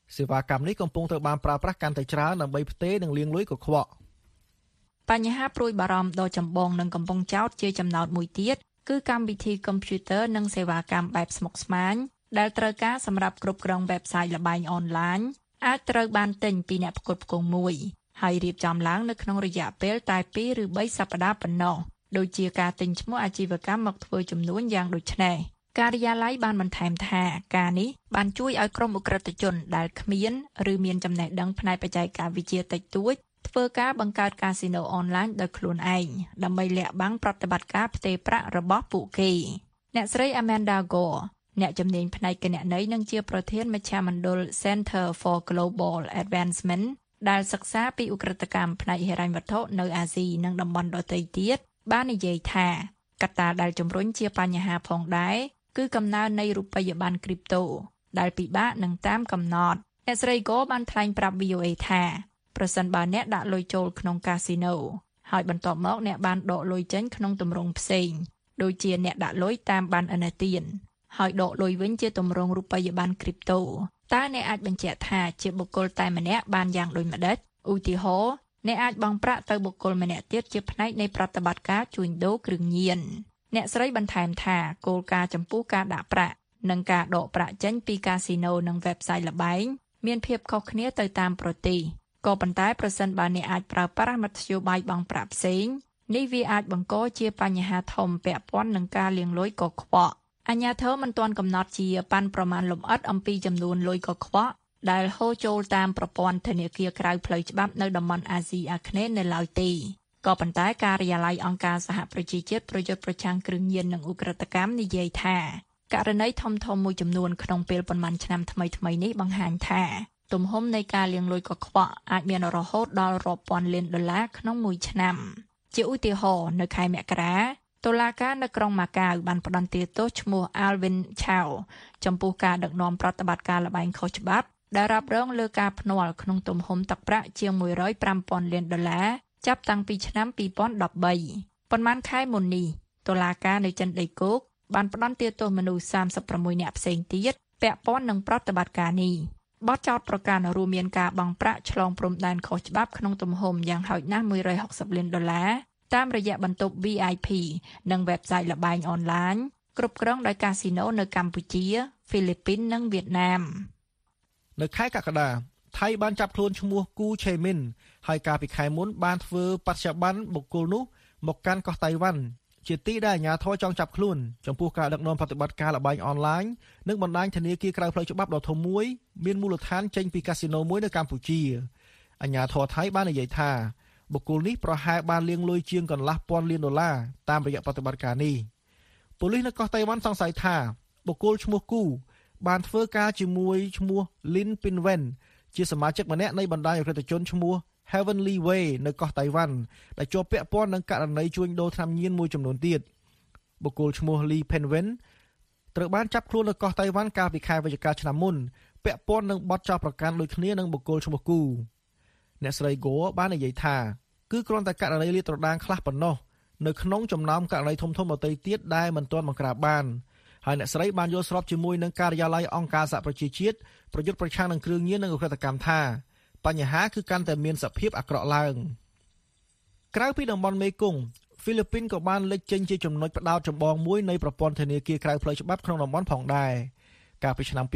សេវាកម្មនេះកំពុងត្រូវបានប្រើប្រាស់កាន់តែច្រើនដើម្បីផ្ទេរនិងលាងលុយកខ្វក់បញ្ហាព្រួយបារម្ភដ៏ចម្បងនិងកំពុងចោទជាចំណោទមួយទៀតគឺកម្មវិធីកុំព្យូទ័រនិងសេវាកម្មបែបស្មុគស្មាញដែលត្រូវការសម្រាប់គ្រប់គ្រង website ល្បែងអនឡាញអាចត្រូវបានទិញពីអ្នកផ្គត់ផ្គង់មួយហើយរៀបចំឡើងនៅក្នុងរយៈពេលតែ2ឬ3សប្តាហ៍ប៉ុណ្ណោះដូចជាការទិញឈ្មោះអាជីវកម្មមកធ្វើចំនួនយ៉ាងដូចនេះការិយាល័យបានបន្ថែមថាការនេះបានជួយឲ្យក្រុមឧក្រិដ្ឋជនដែលគ្មានឬមានចំណេះដឹងផ្នែកបច្ចេកវិទ្យាតិចតួចធ្វើការបង្កើតកាស៊ីណូអនឡាញដោយខ្លួនឯងដើម្បីលាក់បាំងប្រតិបត្តិការផ្ទេរប្រាក់របស់ពួកគេអ្នកស្រី Amanda Gore អ្នកជំនាញផ្នែកគណនេយ្យនិងជាប្រធានមជ្ឈមណ្ឌល Center for Global Advancement ដែលសិក្សាពីឧក្រិដ្ឋកម្មផ្នែកហិរញ្ញវត្ថុនៅអាស៊ីនិងតំបន់ដទៃទៀតបាននិយាយថាកត្តាដែលជំរុញជាបញ្ហាផងដែរគឺកំណើននៃរូបិយប័ណ្ណគ្រីបតូដែលពិបាកនឹងតាមកំណត់អ្នកស្រី Go បានថ្លែងប្រាប់ VOA ថាប្រសិនបើអ្នកដាក់លុយចូលក្នុងកាស៊ីណូហើយបន្ទាប់មកអ្នកបានដកលុយចេញក្នុងទម្រង់ផ្សេងដូចជាអ្នកដាក់លុយតាមប័ណ្ណឥណទានហើយដកលុយវិញជាទម្រង់រូបិយប័ណ្ណគ្រីបតូតើអ្នកអាចបញ្ជាក់ថាជាបុគ្គលតែម្នាក់បានយ៉ាងដូចម្តេចឧទាហរណ៍អ្នកអាចបង់ប្រាក់ទៅបុគ្គលម្នាក់ទៀតជាផ្នែកនៃប្រតិបត្តិការជួញដូរគ្រឿងញៀនអ្នកស្រីបន្ថែមថាគោលការណ៍ចំពោះការដាក់ប្រាក់និងការដកប្រាក់ចេញពីកាស៊ីណូនិង website ល្បែងមានភាពខុសគ្នាទៅតាមប្រទេសក៏ប៉ុន្តែប្រសិនបើអ្នកអាចប្រើប្រាស់មធ្យោបាយបង់ប្រាក់ផ្សេងនេះវាអាចបង្កជាបញ្ហាធំពាក់ព័ន្ធនឹងការលាងលុយកខ្វក់អាជ្ញាធរមិនទាន់កំណត់ជាប៉ាន់ប្រមាណលម្អិតអំពីចំនួនលុយកខ្វក់ដែលហូរចូលតាមប្រព័ន្ធធនាគារក្រៅផ្លូវច្បាប់នៅតំបន់អាស៊ីអាគ្នេយ៍នៅឡើយទេក៏ប៉ុន្តែការិយាល័យអង្គការសហប្រជាជាតិប្រយុទ្ធប្រឆាំងគ្រឿងញៀននិងឧក្រិដ្ឋកម្មនិយាយថាករណីធំៗមួយចំនួនក្នុងពេលប៉ុន្មានឆ្នាំថ្មីៗនេះបង្ហាញថាទំហំនៃការលាងលុយកខ្វក់អាចមានរហូតដល់រាប់ពាន់លានដុល្លារក្នុងមួយឆ្នាំជាឧទាហរណ៍នៅខែមករាតុលាការនៅក្រុងម៉ាកាវបានផ្តន្ទាទោសឈ្មោះ Alvin Chow ចំពោះការដឹកនាំប្រតិបត្តិការល្បែងខុសច្បាប់ដែលរ៉ាប់រងលើការភ្នាល់ក្នុងទំហំទឹកប្រាក់ជាង105,000លានដុល្លារចាប់តាំងពីឆ្នាំ2013ប៉ុន្មានខែមុននេះតុលាការនៅចិនដីគោកបានផ្តន្ទាទោសមនុស្ស36នាក់ផ្សេងទៀតពាក់ព័ន្ធនឹងប្រតិបត្តិការនេះបទចោទប្រកាន់រួមមានការបង់ប្រាក់ឆ្លងព្រំដែនខុសច្បាប់ក្នុងទំហំយ៉ាងហោចណាស់160លានដុល្លារតាមរយៈបន្ទប់ VIP និង website ល្បែងអនឡាញគ្រប់គ្រងដោយកាស៊ីណូនៅកម្ពុជាហ្វីលីពីននិងវៀតណាមនៅខែកក្កដាថៃបានចាប់ខ្លួនឈ្មោះគូឆេមីនហើយកាលពីខែមុនបានធ្វើបច្ចុប្បន្នបុគ្គលនោះមកកាន់កោះតៃវ៉ាន់ជាទីដែលអាជ្ញាធរចង់ចាប់ខ្លួនចំពោះការដឹកនាំប្រតិបត្តិការល្បែងអនឡាញនិងបណ្ដាញធនាគារក្រៅផ្លូវច្បាប់ដ៏ធំមួយមានមូលដ្ឋានចេញពីកាស៊ីណូមួយនៅកម្ពុជាអាជ្ញាធរថៃបាននិយាយថាបុគ្គលនេះប្រហែលបានលាងលុយជាងកន្លះពាន់លានដុល្លារតាមរយៈប្រតិបត្តិការនេះប៉ូលីសនៅកោះតៃវ៉ាន់សង្ស័យថាបុគ្គលឈ្មោះគូបានធ្វើការជាមួយឈ្មោះ Lin Pinwen ជាសមាជិកម្នាក់នៃបណ្ដាញអក្រិតជនឈ្មោះ Heavenly Way នៅកោះតៃវ៉ាន់ដែលជាប់ពាក់ព័ន្ធនឹងករណីជួញដូរថ្នាំញៀនមួយចំនួនទៀតបុគ្គលឈ្មោះ Lee Pinwen ត្រូវបានចាប់ខ្លួននៅកោះតៃវ៉ាន់កាលពីខែវិច្ឆិកាឆ្នាំមុនពាក់ព័ន្ធនឹងបទចោទប្រកាន់ដូចគ្នានឹងបុគ្គលឈ្មោះគូអ្នកស្រី Go បាននិយាយថាគឺគ្រាន់តែករណីលាតត្រដាងខ្លះប៉ុណ្ណោះនៅក្នុងចំណោមករណីធំៗដទៃទៀតដែលមិនទាន់បង្ក្រាបបានហើយអ្នកស្រីបានយល់ស្របជាមួយនឹងការិយាល័យអង្គការសហប្រជាជាតិប្រយុទ្ធប្រឆាំងនឹងគ្រឿងញៀននិងឧក្រិដ្ឋកម្មថាបញ្ហាគឺកាន់តែមានសភាពអាក្រក់ឡើងក្រៅពីតំបន់មេគង្គហ្វីលីពីនក៏បានលេចចេញជាចំណុចផ្ដោតចម្បងមួយនៃប្រព័ន្ធធនាគារក្រៅផ្លូវច្បាប់ក្នុងតំបន់ផងដែរកាលពីឆ្នាំ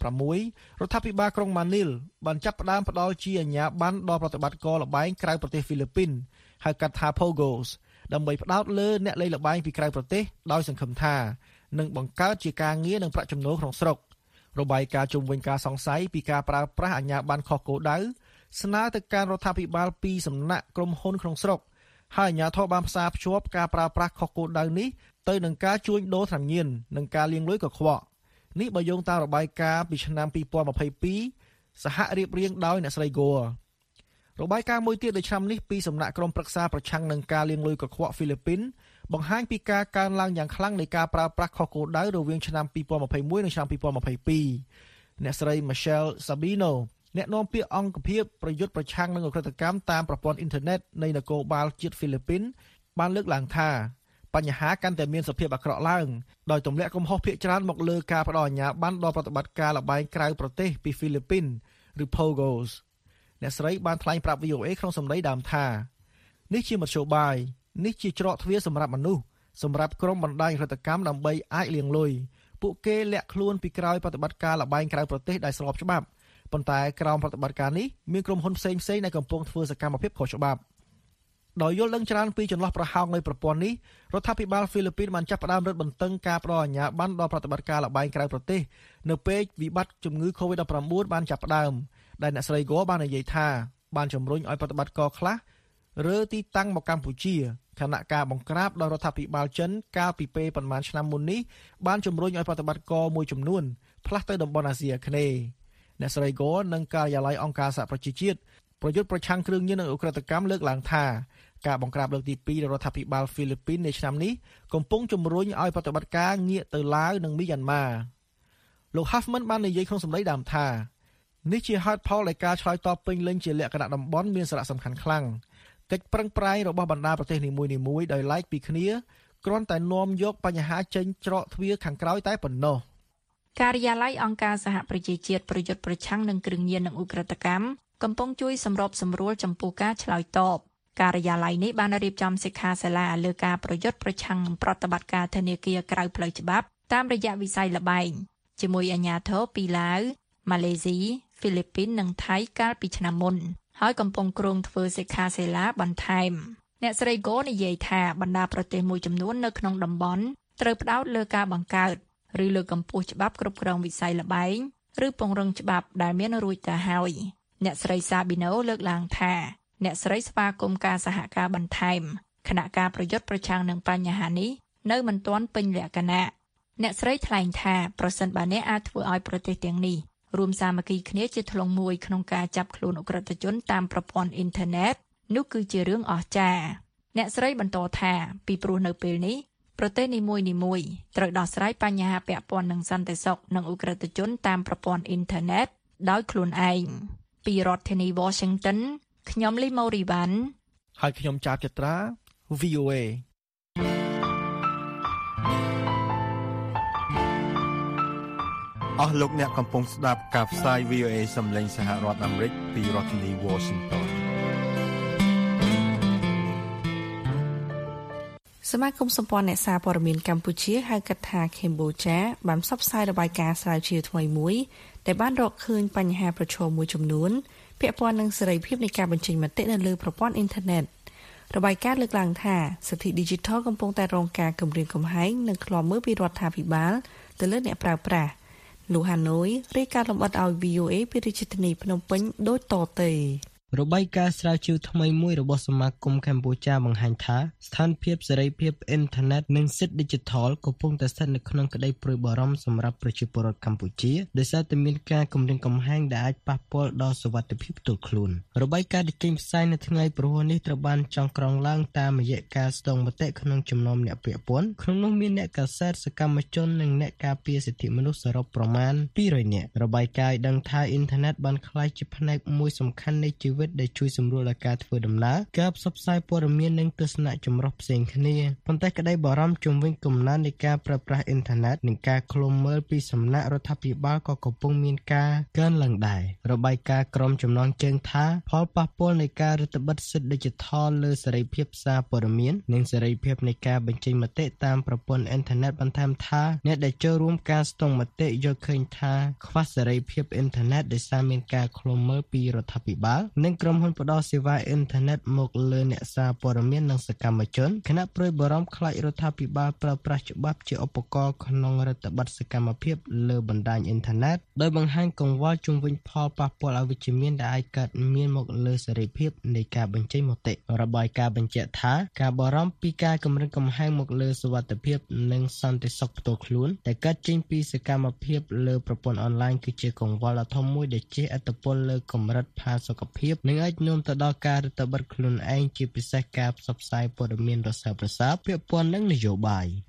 2016រដ្ឋាភិបាលក្រុងម៉ានីលបានចាប់ផ្ដើមផ្ដល់ជាអាជ្ញាប័ណ្ណដល់ប្រតិបត្តិការល្បែងក្រៅប្រទេសហ្វីលីពីនហៅកាត់ថា Pogos ដើម្បីផ្ដោតលើអ្នកលេងល្បែងពីក្រៅប្រទេសដោយសង្ឃឹមថានឹងបង្កើតជាការងារនិងប្រាក់ចំណូលក្នុងស្រុករបាយការណ៍ជុំវិញការសង្ស័យពីការប្រើប្រាស់អាជ្ញាប័ណ្ណខុសគោលដៅស្នើទៅកាន់រដ្ឋាភិបាលពីសំណាក់ក្រុមហ៊ុនក្នុងស្រុកហើយអាជ្ញាធរបានផ្សារភ្ជាប់ការប្រើប្រាស់ខុសគោលដៅនេះទៅនឹងការជួញដូរថ្នាំញៀននិងការលាងលុយកខ្វក់នេះបើយោងតាមរបាយការណ៍ពីឆ្នាំ2022សហរៀបរៀងដោយអ្នកស្រី Go របាយការណ៍មួយទៀតនៅឆ្នាំនេះពីសំណាក់ក្រុមប្រឹក្សាប្រឆាំងនឹងការលាងលុយកខ្វក់ហ្វីលីពីនបង្ហាញពីការកើនឡើងយ៉ាងខ្លាំងនៃការប្រើប្រាស់ខុសគោលដៅរវាងឆ្នាំ2021និងឆ្នាំ2022អ្នកស្រី Michelle Sabino អ្នកនាំពាក្យអង្គភាពប្រយុទ្ធប្រឆាំងនឹងឧក្រិដ្ឋកម្មតាមប្រព័ន្ធអ៊ីនធឺណិតនៃនគរបាលជាតិហ្វីលីពីនបានលើកឡើងថាបញ្ហាកាន់តែមានសភាពអាក្រក់ឡើងដោយទម្លាក់កំហុសភាគច្រើនមកលើការផ្ដល់អាជ្ញាប័ណ្ណដល់ប្រតិបត្តិការល្បែងក្រៅប្រទេសពីហ្វីលីពីនឬ Pogos អ្នកស្រីបានថ្លែងប្រាប់ VOA ក្នុងសម្ដីដើមថានេះជាមធ្យោបាយនេះជាច្រកទ្វារសម្រាប់មនុស្សសម្រាប់ក្រុមបណ្ដាញរដ្ឋកម្មដើម្បីអាចលាងលុយពួកគេលាក់ខ្លួនពីក្រោយប្រតិបត្តិការលបែងក្រៅប្រទេសដែលស្របច្បាប់ប៉ុន្តែក្រោមប្រតិបត្តិការនេះមានក្រុមហ៊ុនផ្សេងៗដែលកំពុងធ្វើសកម្មភាពខុសច្បាប់ដោយយល់ដឹងច្រើនពីចន្លោះប្រហោងនៃប្រព័ន្ធនេះរដ្ឋាភិបាលហ្វីលីពីនបានចាប់ផ្ដើមរឹតបន្តឹងការផ្ដល់អាជ្ញាប័ណ្ណដល់ប្រតិបត្តិការលបែងក្រៅប្រទេសនៅពេលវិបត្តិជំងឺ COVID-19 បានចាប់ផ្ដើមដែលអ្នកស្រីហ្គោបាននិយាយថាបានជំរុញឲ្យប្រតិបត្តិការខ្លះរើទីតាំងមកកម្ពុជាខណៈការបង្ក្រាបដោយរដ្ឋាភិបាលចិនកាលពីពេលប្រមាណឆ្នាំមុននេះបានជំរុញឲ្យប្រតិបត្តិការមួយចំនួនផ្លាស់ទៅតំបន់អាស៊ីអាគ្នេយ៍អ្នកស្រីហ្គោនិងការិយាល័យអង្គការសហប្រជាជាតិប្រយុទ្ធប្រឆាំងគ្រឿងញៀននិងឧក្រិដ្ឋកម្មលើកឡើងថាការបង្ក្រាបលើកទី2របស់រដ្ឋាភិបាលហ្វីលីពីននៅឆ្នាំនេះកំពុងជំរុញឲ្យប្រតិបត្តិការងាកទៅឡាវនិងមីយ៉ាន់ម៉ាលោក Huffman បាននិយាយក្នុងសម្ដីដើមថានេះជាហេតុផលនៃការឆ្លើយតបពេញលេញជាលក្ខណៈតំបន់មានសារៈសំខាន់ខ្លាំងកិច្ចប្រឹងប្រែងរបស់បណ្ដាប្រទេសនីមួយៗដោយឡែកពីគ្នាគ្រាន់តែនាំយកបញ្ហាចេញច្រកទ្វារខាងក្រោយតែប៉ុណ្ណោះការិយាល័យអង្គការសហប្រជាជាតិប្រយុទ្ធប្រឆាំងនឹងគ្រឿងញៀននិងឧក្រិដ្ឋកម្មកំពុងជួយសម្របសម្រួលចំពោះការឆ្លើយតបការិយាល័យនេះបានរៀបចំសិក្ខាសាលាលើការប្រយុទ្ធប្រឆាំងនឹងប្រតិបត្តិការធនាគារក្រៅផ្លូវច្បាប់តាមរយៈវិស័យល្បែងជាមួយអាជ្ញាធរពីឡាវម៉ាឡេស៊ីហ្វីលីពីននិងថៃកាលពីឆ្នាំមុនហើយកំពុងគ្រោងធ្វើសិក្ខាសាលាបន្ថែមអ្នកស្រីហ្គោនិយាយថាបណ្ដាប្រទេសមួយចំនួននៅក្នុងតំបន់ត្រូវផ្ដោតលើការបង្កើតឬលើកកម្ពស់ច្បាប់គ្រប់គ្រងវិស័យល្បែងឬពង្រឹងច្បាប់ដែលមានរួចទៅហើយអ្នកស្រីសាប៊ីណូលើកឡើងថាអ្នកស្រីស្វាគមន៍ការសហការបន្ថែមគណៈការប្រយុទ្ធប្រឆាំងនឹងបញ្ហានេះនៅមិនទាន់ពេញលក្ខណៈអ្នកស្រីថ្លែងថាប្រសិនបើអ្នកអាចធ្វើឲ្យប្រទេសទាំងនេះរួមសាមគ្គីគ្នាជាធ្លុងមួយក្នុងការចាប់ខ្លួនឧក្រិដ្ឋជនតាមប្រព័ន្ធអ៊ីនធឺណិតនោះគឺជារឿងអស្ចារ្យអ្នកស្រីបន្តថាពីព្រោះនៅពេលនេះប្រទេសនីមួយៗត្រូវដោះស្រាយបញ្ហាពាក់ព័ន្ធនឹងសន្តិសុខនិងឧក្រិដ្ឋជនតាមប្រព័ន្ធអ៊ីនធឺណិតដោយខ្លួនឯងពីរដ្ឋធានី Washington ខ្ញុំលីម៉ូរីវ៉ាន់ហើយខ្ញុំចាបចត្រា VOA អស់លោកអ្នកកំពុងស្ដាប់ការផ្សាយ VOA សំឡេងសហរដ្ឋអាមេរិកពីរដ្ឋធានី Washington សមាគមសម្ព័ន្ធអ្នកសារព័ត៌មានកម្ពុជាហៅកាត់ថា Cambodia បានផ្សព្វផ្សាយរបាយការណ៍ស្រាវជ្រាវថ្មីមួយដែលបានរកឃើញបញ្ហាប្រឈមមួយចំនួនពាក់ព័ន្ធនឹងសេរីភាពនៃការបញ្ចេញមតិនៅលើប្រព័ន្ធអ៊ីនធឺណិតរបាយការណ៍លើកឡើងថាសិទ្ធិ Digital កំពុងតែរងការគំរាមកំហែងនិងឃ្លាំមើលពីរដ្ឋាភិបាលទៅលើអ្នកប្រើប្រាស់លោកហាណូយរាយការណ៍លម្អិតឲ្យ VOA ពីរាជធានីភ្នំពេញដូចតទៅរបាយការណ៍ស្រាវជ្រាវថ្មីមួយរបស់សមាគមកម្ពុជាបង្ហាញថាស្ថានភាពសេរីភាពអ៊ីនធឺណិតនិងសិទ្ធិ Digital កំពុងតែស្ថិតនៅក្នុងក្តីព្រួយបារម្ភសម្រាប់ប្រជាពលរដ្ឋកម្ពុជាដោយសារតែមានការគំរាមកំហែងដែលអាចប៉ះពាល់ដល់សុវត្ថិភាពផ្ទាល់ខ្លួនរបាយការណ៍ដែលចេញផ្សាយនៅថ្ងៃព្រហស្បតិ៍នេះត្រូវបានចងក្រងឡើងតាមរយៈការស្ទង់មតិក្នុងចំណោមអ្នកពាក់ព័ន្ធក្នុងនោះមានអ្នកកាសែតសកម្មជននិងអ្នកការពារសិទ្ធិមនុស្សសរុបប្រមាណ200នាក់របាយការណ៍ដឹងថាអ៊ីនធឺណិតបានក្លាយជាផ្នែកមួយសំខាន់នៃជីវិតដែលជួយសម្រួលដល់ការធ្វើដំណើរការផ្សព្វផ្សាយព័ត៌មាននិងទស្សនៈចម្រុះផ្សេងគ្នាប៉ុន្តែក្តីបារម្ភជំវិញកំណើននៃការប្រើប្រាស់អ៊ីនធឺណិតនិងការឃ្លាំមើលពីសំណាក់រដ្ឋាភិបាលក៏កំពុងមានការកើនឡើងដែររបាយការណ៍ក្រុមចំណងជើងថាផលប៉ះពាល់នៃការរឹតបន្តឹងសិទ្ធិ Digital លើសេរីភាពសារព័ត៌មាននិងសេរីភាពនៃការបញ្ចេញមតិតាមប្រព័ន្ធអ៊ីនធឺណិតបន្ថែមថាអ្នកដែលចូលរួមការស្ទង់មតិយល់ឃើញថាខ្វះសេរីភាពអ៊ីនធឺណិតដោយសារមានការឃ្លាំមើលពីរដ្ឋាភិបាលនិងក្រុមហ៊ុនផ្ដល់សេវាអ៊ីនធឺណិតមកលើអ្នកសារព័ត៌មាននិងសកម្មជនគណៈព្រួយបារម្ភខ្លាចរដ្ឋាភិបាលប្រើប្រាស់ច្បាប់ជាឧបករណ៍ក្នុងរដ្ឋបတ်សកម្មភាពលើបណ្ដាញអ៊ីនធឺណិតដោយបង្ហាញកង្វល់ជុំវិញផលប៉ះពាល់អវិជ្ជមានដែលអាចកើតមានមកលើសេរីភាពនៃការបញ្ចេញមតិរបាយការណ៍បញ្ជាក់ថាការបារម្ភពីការគំរាមកំហែងមកលើសុវត្ថិភាពនិងសន្តិសុខផ្ទាល់ខ្លួនដែលកើតចេញពីសកម្មភាពលើប្រព័ន្ធអនឡាញគឺជាកង្វល់ដ៏ធំមួយដែលជះឥទ្ធិពលលើកម្រិតផាសុកភាពនិងអាចនាំទៅដល់ការរឹតបន្តឹងខ្លួនឯងជាពិសេសការផ្សព្វផ្សាយព័ត៌មានរសើបរសើបពាក់ព័ន្ធនឹងនយោបាយ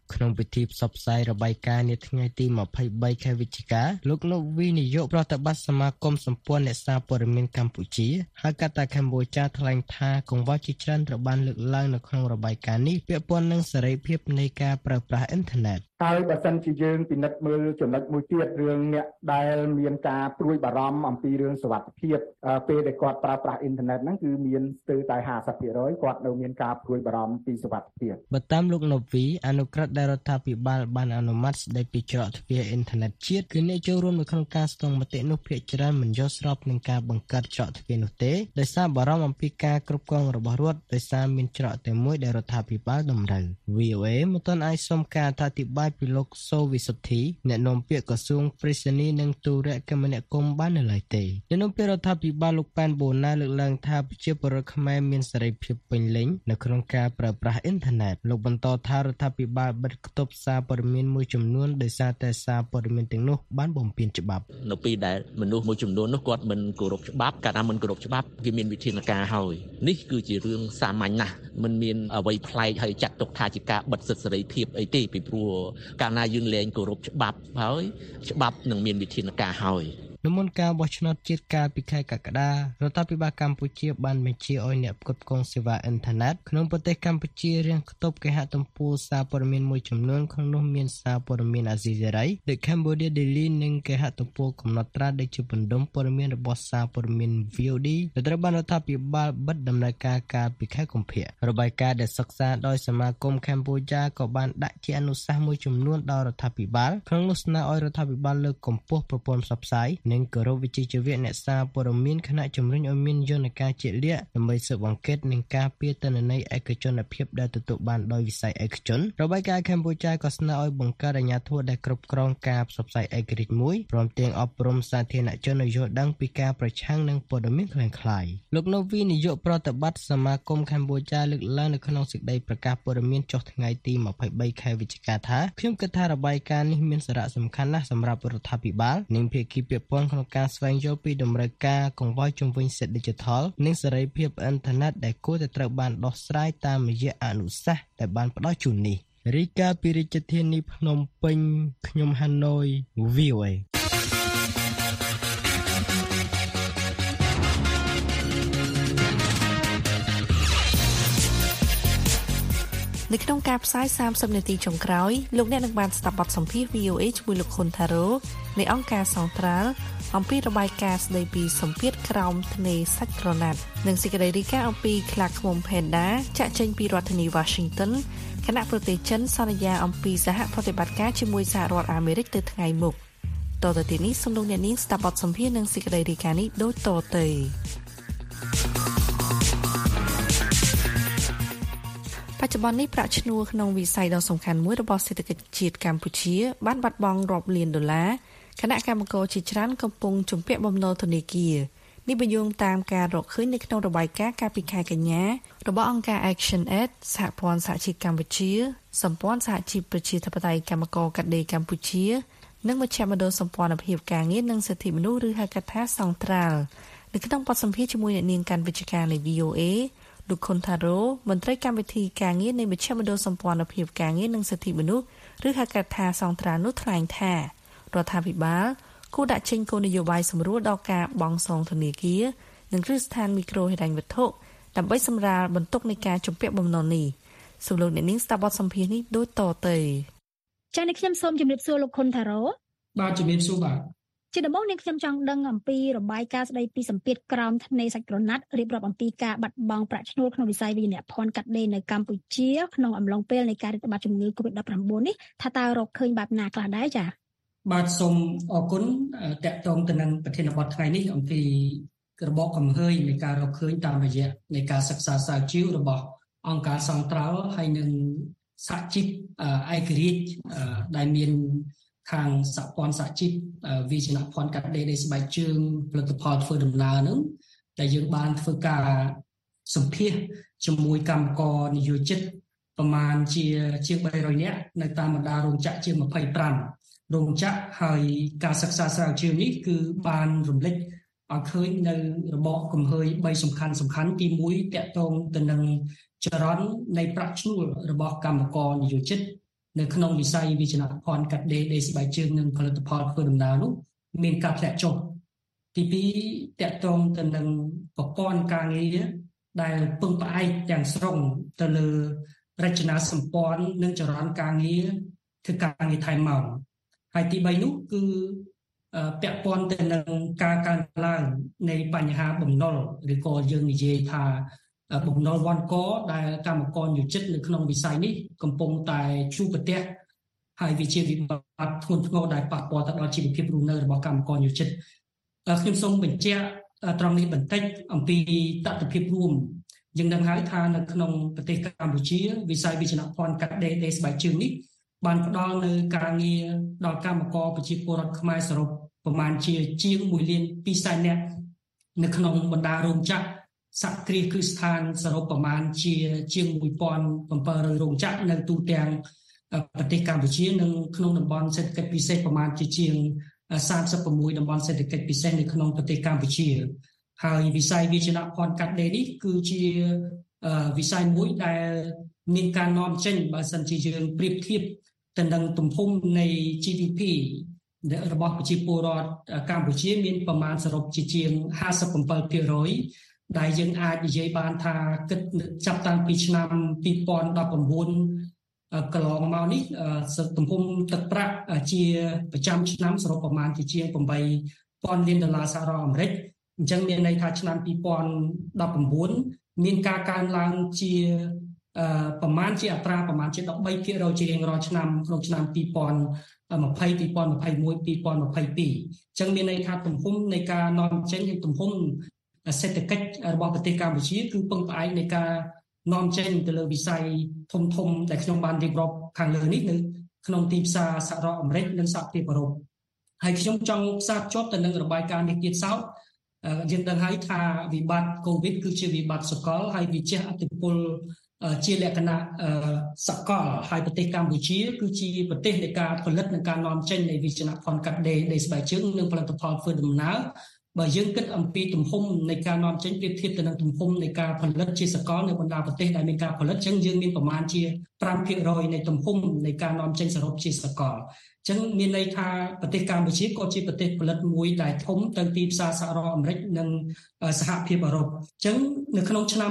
ក្នុងពិធីផ្សព្វផ្សាយរបាយការណ៍នាថ្ងៃទី23ខែវិច្ឆិកាលោកនុវីនាយកប្រតិបត្តិសមាគមសម្ព័ន្ធអ្នកសារព័ត៌មានកម្ពុជាហៅកាត់ថាកម្ពុជាថ្លែងថាកង្វល់ជាច្រើនត្រូវបានលើកឡើងនៅក្នុងរបាយការណ៍នេះពាក់ព័ន្ធនឹងសេរីភាពនៃការប្រើប្រាស់អ៊ីនធឺណិតហើយបើសិនជាយើងពិនិត្យមើលចំណុចមួយទៀតរឿងអ្នកដែលមានការព្រួយបារម្ភអំពីរឿងសុវត្ថិភាពពេលដែលគាត់ប្រើប្រាស់អ៊ីនធឺណិតហ្នឹងគឺមានស្ទើរតែ 50% គាត់នៅមានការព្រួយបារម្ភពីសុវត្ថិភាពបើតាមលោកណូវីអនុក្រឹត្យដែលរដ្ឋាភិបាលបានអនុម័តស្តីពីច្រកទ្វារអ៊ីនធឺណិតជាតិគឺអ្នកចូលរួមនៅក្នុងការស្ទង់មតិនោះភាគច្រើនមិនយល់ស្របនឹងការបង្កើតច្រកទ្វារនោះទេដោយសារបារម្ភអំពីការគ្រប់គ្រងរបស់រដ្ឋដោយសារមានច្រកតែមួយដែលរដ្ឋាភិបាលតម្រូវ VOA មិនទាន់អាចសុំការអធិប្បាយពីលោកសូវិសុទ្ធិអ្នកនាំពាក្យក្រសួងប្រៃសណីនិងទូរគមនាគមន៍បាននៅឡើយទេអ្នកនាំពាក្យរដ្ឋាភិបាលលោកប៉ែនបូណាលើកឡើងថាប្រជាពលរដ្ឋខ្មែរមានសេរីភាពពេញលេញនៅក្នុងការប្រើប្រាស់អ៊ីនធឺណិតលោកបន្តថារដ្ឋាភិបាលបិទគប់សារព័ត៌មានមួយចំនួនដោយសារតែសារព័ត៌មានទាំងនោះបានបំពានច្បាប់នៅពេលដែលមនុស្សមួយចំនួននោះគាត់មិនគោរពច្បាប់កាលណាមិនគោរពច្បាប់គេមានវិធានការហើយនេះគឺជារឿងសាមញ្ញណាស់មិនមានអ្វីប្លែកហើយចាត់ទុកថាជាការបិទសិទ្ធិសេរីភាពអីទេពីព្រោះកាលណាយើងលែងគោរពច្បាប់ហើយច្បាប់នឹងមានវិធានការហើយនៅមុនការបោះឆ្នោតជាតិកាលពីខែកក្កដារដ្ឋាភិបាលកម្ពុជាបានបញ្ជាឲ្យអ្នកផ្គត់ផ្គង់សេវាអ៊ីនធឺណិតក្នុងប្រទេសកម្ពុជារៀងខ្ទប់គេហទំព័រសារព័ត៌មានមួយចំនួនក្នុងនោះមានសារព័ត៌មានអាស៊ីសេរី The Cambodia Daily និងគេហទំព័រកំណត់ត្រាដែលជាបណ្ដុំព័ត៌មានរបស់សារព័ត៌មាន VOD ដែលត្រូវបានរដ្ឋាភិបាលបិទដំណើរការកាលពីខែកុម្ភៈរបាយការណ៍ដែលសិក្សាដោយសមាគមកម្ពុជាក៏បានដាក់ជាអនុសាសន៍មួយចំនួនដល់រដ្ឋាភិបាលក្នុងនោះស្នើឲ្យរដ្ឋាភិបាលលើកកម្ពស់ប្រព័ន្ធផ្សព្វផ្សាយនិងគោរពវិជ្ជាជីវៈអ្នកសារព័ត៌មានគណៈជំរុញឲ្យមានយន្តការជាក់លាក់ដើម្បីស៊ើបអង្កេតនិងការពារទិន្នន័យឯកជនភាពដែលទទួលបានដោយវិស័យឯកជនរបាយការណ៍កម្ពុជាក៏ស្នើឲ្យបង្កើតអាជ្ញាធរដែលគ្រប់គ្រងការផ្សព្វផ្សាយឯករាជ្យមួយព្រមទាំងអប់រំសាធារណជនឲ្យយល់ដឹងពីការប្រឆាំងនឹងព័ត៌មានក្លែងក្លាយលោកណូវីនាយកប្រតិបត្តិសមាគមកម្ពុជាលើកឡើងនៅក្នុងសេចក្តីប្រកាសព័ត៌មានចុះថ្ងៃទី23ខែវិច្ឆិកាថាខ្ញុំគិតថារបាយការណ៍នេះមានសារៈសំខាន់ណាស់សម្រាប់រដ្ឋាភិបាលនិងភាគីពាក់ព័ន្ធក្នុងការស្វែងយល់ពីតម្រូវការកង្វល់ជំវិញសិទ្ធិឌីជីថលនិងសេរីភាពអ៊ីនធឺណិតដែលគួរតែត្រូវបានដោះស្រាយតាមរយៈអនុសាសន៍ដែលបានផ្ដល់ជូននេះរីកាពីរាជធានីភ្នំពេញខ្ញុំហាណូយ VOA នៅក្នុងការផ្សាយ30នាទីចុងក្រោយលោកអ្នកនឹងបានស្ដាប់បទសម្ភាសន៍ VOA ជាមួយលោកខុនថារ៉ូនៃអង្គការសង្ត្រាល់អំពីរបាយការណ៍ស្ដីពីសម្ពាធក្រោមធ្នេរសាច់ក្រណាត់និងសេចក្តីរាយការណ៍អំពីខ្លាឃ្មុំផេនដាចាក់ចេញពីរដ្ឋធានី Washington គណៈប្រទេសចិនសន្យាអំពីសហប្រតិបត្តិការជាមួយសហរដ្ឋអាមេរិកទៅថ្ងៃមុខតទៅទីនេះសូមលោកអ្នកនាងស្ដាប់បទសម្ភាសន៍និងសេចក្តីរាយការណ៍នេះដូចតទៅបច្ចុប្បន្ននេះប្រាក់ឈ្នួលក្នុងវិស័យដ៏សំខាន់មួយរបស់សេដ្ឋកិច្ចជាតិកម្ពុជាបានបាត់បង់រាប់លានដុល្លារគណៈកម្មការជាច្រើនកំពុងជំពាក់បំណុលធនាគារនេះបញ្យល់តាមការរកឃើញនៅក្នុងរបាយការណ៍កាលពីខែកញ្ញារបស់អង្គការ ActionAid សហព័ន្ធសហជីពកម្ពុជាសម្ព័ន្ធសហជីពប្រជាធិបតេយ្យកម្មករកាត់ដេរកម្ពុជានិងមជ្ឈមណ្ឌលសម្ព័ន្ធភាពការងារនិងសិទ្ធិមនុស្សឬហៅកាត់ថាសង្ត្រាល់នៅក្នុងបទសម្ភាសន៍ជាមួយអ្នកនាងកាន់វិទ្យាការនៃ VOAលោកខុនថារ៉ូមន្ត្រីកម្មវិធីការងារនៃមជ្ឈមណ្ឌលសម្ព័ន្ធភាពការងារនិងសិទ្ធិមនុស្សឬហៅកាត់ថាសង្ត្រាល់នោះថ្លែងថារដ្ឋាភិបាលគួរដាក់ចេញគោលនយោបាយសម្រួលដល់ការបង់សងធនាគារនិងគ្រឹះស្ថានមីក្រូហិរញ្ញវត្ថុដើម្បីសម្រាលបន្ទុកនៃការជំពាក់បំណុលនេះសូមលោកអ្នកនាងស្ដាប់បទសម្ភាសន៍នេះដូចតទៅចា៎នេះខ្ញុំសូមជម្រាបសួរលោកខុនថារ៉ូបាទជម្រាបសួរបាទជាដំបូងនេះខ្ញុំចង់ដឹងអំពីរបាយការណ៍ស្ដីពីសម្ពាធក្រោមធ្នេរសាច់ក្រណាត់រៀបរាប់អំពីការបាត់បង់ប្រាក់ឈ្នួលក្នុងវិស័យវិនិយោគភ័ណ្ឌកាត់ដេរនៅកម្ពុជាក្នុងអំឡុងពេលនៃការរាតត្បាតជំងឺ Covid-19 នេះថាតើរកឃើញបែបណាខ្លះដែរចា៎បាទសូមអរគុណតកតងទៅនឹងប្រធានបទថ្ងៃនេះអំពីរបបកំហើញនៃការរកឃើញតាមរយៈនៃការសិក្សាស្រាវជ្រាវរបស់អង្គការសង្ត្រាល់ហើយនឹងសហជីពឯករាជ្យដែលមានខាងសហព័ន្ធសហជីពវិជ្ជាភ័ណ្ឌកាត់ដេរស្បែកជើងផលិតផលធ្វើដំណើរហ្នឹងដែលយើងបានធ្វើការសម្ភាសជាមួយកម្មករនិយោជិតប្រមាណជាជាង300នាក់នៅតាមបណ្ដារោងចក្រជាង25រោងចក្រហើយការសិក្សាស្រាវជ្រាវនេះគឺបានរំលេចឲ្យឃើញនៅរបបកំហើញ3សំខាន់ទី1តកតងទៅនឹងចរន្តនៃប្រាក់ឈ្នួលរបស់កម្មករនិយោជិតនៅក្នុងវិស័យវិជ្ជាភ័ណ្ឌកាត់ដេរដេរស្បែកជើងនិងផលិតផលធ្វើដំណើរនោះមានការធ្លាក់ចុះទី2តាក់ទងទៅនឹងប្រព័ន្ធការងារដែលពឹងផ្អែកទាំងស្រុងទៅលើរចនាសម្ព័ន្ធនិងចរន្តការងារធ្វើការងារថែមម៉ោងហើយទី3នោះគឺពាក់ព័ន្ធទៅនឹងការកើនឡើងនៃបញ្ហាបំណុលឬក៏យើងនិយាយថាបំណុលវ័នកដែលកម្មករនិយោជិតនៅក្នុងវិស័យនេះកំពុងតែជួបប្រទះហើយវាជាវិបត្តិធ្ងន់ធ្ងរដែលប៉ះពាល់ទៅដល់ជីវភាពរស់នៅរបស់កម្មករនិយោជិតខ្ញុំសូមបញ្ជាក់ត្រង់នេះបន្តិចអំពីតថភាពរួមយើងដឹងហើយថានៅក្នុងប្រទេសកម្ពុជាវិស័យវិជ្ជាភ័ណ្ឌកាត់ដេរដេរស្បែកជើងនេះបានផ្ដល់នៅការងារដល់កម្មករប្រជាពលរដ្ឋខ្មែរសរុបប្រមាណជាជាង1.2 លាននាក់នៅក្នុងបណ្ដារោងចក្រសហគ្រាសគ្រឹះស្ថានសរុបប្រមាណជាង 1,700 រោងចក្រនៅទូទាំងប្រទេសកម្ពុជានិងក្នុងតំបន់សេដ្ឋកិច្ចពិសេសប្រមាណជាង36តំបន់សេដ្ឋកិច្ចពិសេសនៅក្នុងប្រទេសកម្ពុជាហើយវិស័យវិជ្ជាភ័ណ្ឌកាត់ដេរនេះគឺជាវិស័យមួយដែលមានការនាំចេញបើសិនជាយើងប្រៀបធៀបទៅនឹងទំហំនៃ GDP របស់ប្រជាពលរដ្ឋកម្ពុជាមានប្រមាណសរុបជាង 57% ដែលយើងអាចនិយាយបានថាគិតចាប់តាំងពីឆ្នាំ2019កន្លងមកនេះទំហំទឹកប្រាក់ជាប្រចាំឆ្នាំសរុបប្រមាណជាង $8,000 លានសហរដ្ឋអាមេរិកអញ្ចឹងមានន័យថាឆ្នាំ2019មានការកើនឡើងជាប្រមាណជាអត្រាប្រមាណជា 13% ជារៀងរាល់ឆ្នាំក្នុងឆ្នាំ2020 2021 2022អញ្ចឹងមានន័យថាទំហំនៃការនាំចេញនិងទំហំសេដ្ឋកិច្ចរបស់ប្រទេសកម្ពុជាគឺពឹងផ្អែកនៃការនាំចេញទៅលើវិស័យធំដែលខ្ញុំបានរៀបរាប់ខាងលើនេះនៅក្នុងទីផ្សារសហរដ្ឋអាមេរិកនិងសហភាពអឺរ៉ុបហើយខ្ញុំចង់ផ្សារភ្ជាប់ទៅនឹងរបាយការណ៍នេះទៀតសោតយើងដឹងហើយថាវិបត្តិ COVID គឺជាវិបត្តិសកលហើយវាជះឥទ្ធិពលជាលក្ខណៈសកលហើយប្រទេសកម្ពុជាគឺជាប្រទេសនៃការផលិតនិងការនាំចេញនៃវិជ្ជាភ័ណ្ឌកាត់ដេរដេរស្បែកជើងនិងផលិតផលធ្វើដំណើរបើយើងគិតអំពីទំហំនៃការនាំចេញប្រៀបធៀបទៅនឹងទំហំនៃការផលិតជាសកលនៅបណ្ដាប្រទេសដែលមានការផលិតអញ្ចឹងយើងមានប្រមាណជា 5% នៃទំហំនៃការនាំចេញសរុបជាសកលអញ្ចឹងមានន័យថាប្រទេសកម្ពុជាក៏ជាប្រទេសផលិតមួយដែលធំទៅទីផ្សារសហរដ្ឋអាមេរិកនិងសហភាពអឺរ៉ុបអញ្ចឹងនៅក្នុងឆ្នាំ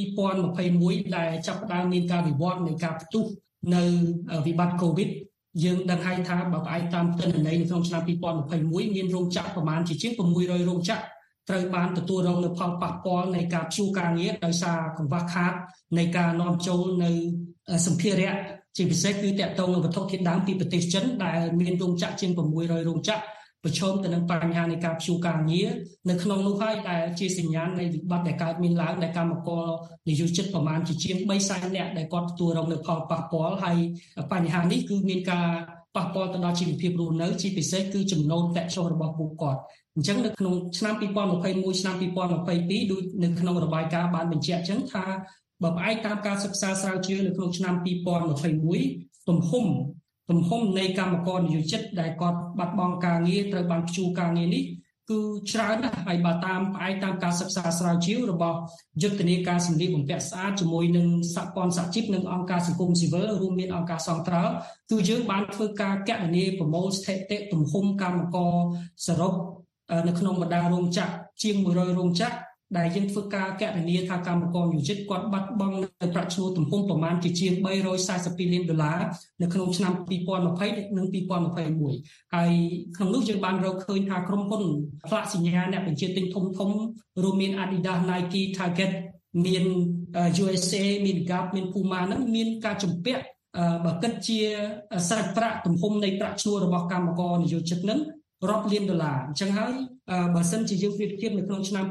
2021ដែលចាប់ផ្ដើមមានការវិវត្តនៃការផ្ទុះនៅវិបត្តិ COVID យើងដឹងហើយថាបើផ្អែកតាមទិន្នន័យនៅក្នុងឆ្នាំ2021មានរោងចក្រប្រមាណជាជាង600រោងចក្រត្រូវបានទទួលរងនូវផលប៉ះពាល់នៃការព្យួរការងារដោយសារកង្វះខាតនៃការនាំចូលនៅសម្ភារៈជាពិសេសគឺតាក់ទងនឹងវត្ថុធាតុដើមពីប្រទេសចិនដែលមានរោងចក្រជាង600រោងចក្រប្រឈមទៅនឹងបញ្ហានៃការព្យួរការងារនៅក្នុងនោះហើយដែលជាសញ្ញាណនៃវិបត្តិដែលកើតមានឡើងដែលកម្មករនិយោជិតប្រមាណជាង300,000នាក់ដែលគាត់ទទួលរងនូវផលប៉ះពាល់ហើយបញ្ហានេះគឺមានការប៉ះពាល់ទៅដល់ជីវភាពរស់នៅជាពិសេសគឺចំណូលប្រាក់ចុះរបស់ពួកគាត់អញ្ចឹងនៅក្នុងឆ្នាំ2021ឆ្នាំ2022ដូចនៅក្នុងរបាយការណ៍បានបញ្ជាក់អញ្ចឹងថាបើផ្អែកតាមការសិក្សាស្រាវជ្រាវនៅក្នុងឆ្នាំ2021ទំហំនៃកម្មករនិយោជិតដែលគាត់បាត់បង់ការងារត្រូវបានព្យួរការងារនេះគឺច្រើនណាស់ហើយបើតាមផ្អែកតាមការសិក្សាស្រាវជ្រាវរបស់យុទ្ធនាការសម្ភារបំពាក់ស្អាតជាមួយនឹងសហព័ន្ធសហជីពនិងអង្គការសង្គមស៊ីវិលរួមមានអង្គការសង្ត្រាល់គឺយើងបានធ្វើការគណនាប្រមូលស្ថិតិទំហំកម្មករសរុបនៅក្នុងបណ្ដារោងចក្រជាង100រោងចក្រដែលយើងធ្វើការគណនាថាកម្មករនិយោជិតគាត់បាត់បង់នៅប្រាក់ឈ្នួលទំហំប្រមាណជាង$342 លាននៅក្នុងឆ្នាំ2020និង2021ហើយក្នុងនោះយើងបានរកឃើញថាក្រុមហ៊ុនផ្លាកសញ្ញាអ្នកបញ្ជាទិញធំរួមមាន Adidas, Nike, Target មាន USA មាន Gap មាន Puma ហ្នឹងមានការជំពាក់បើគិតជាសាច់ប្រាក់ទំហំនៃប្រាក់ឈ្នួលរបស់កម្មករនិយោជិតហ្នឹងរាប់លានដុល្លារអញ្ចឹងហើយបើសិនជាយើងប្រៀបធៀបនៅក្នុងឆ្នាំ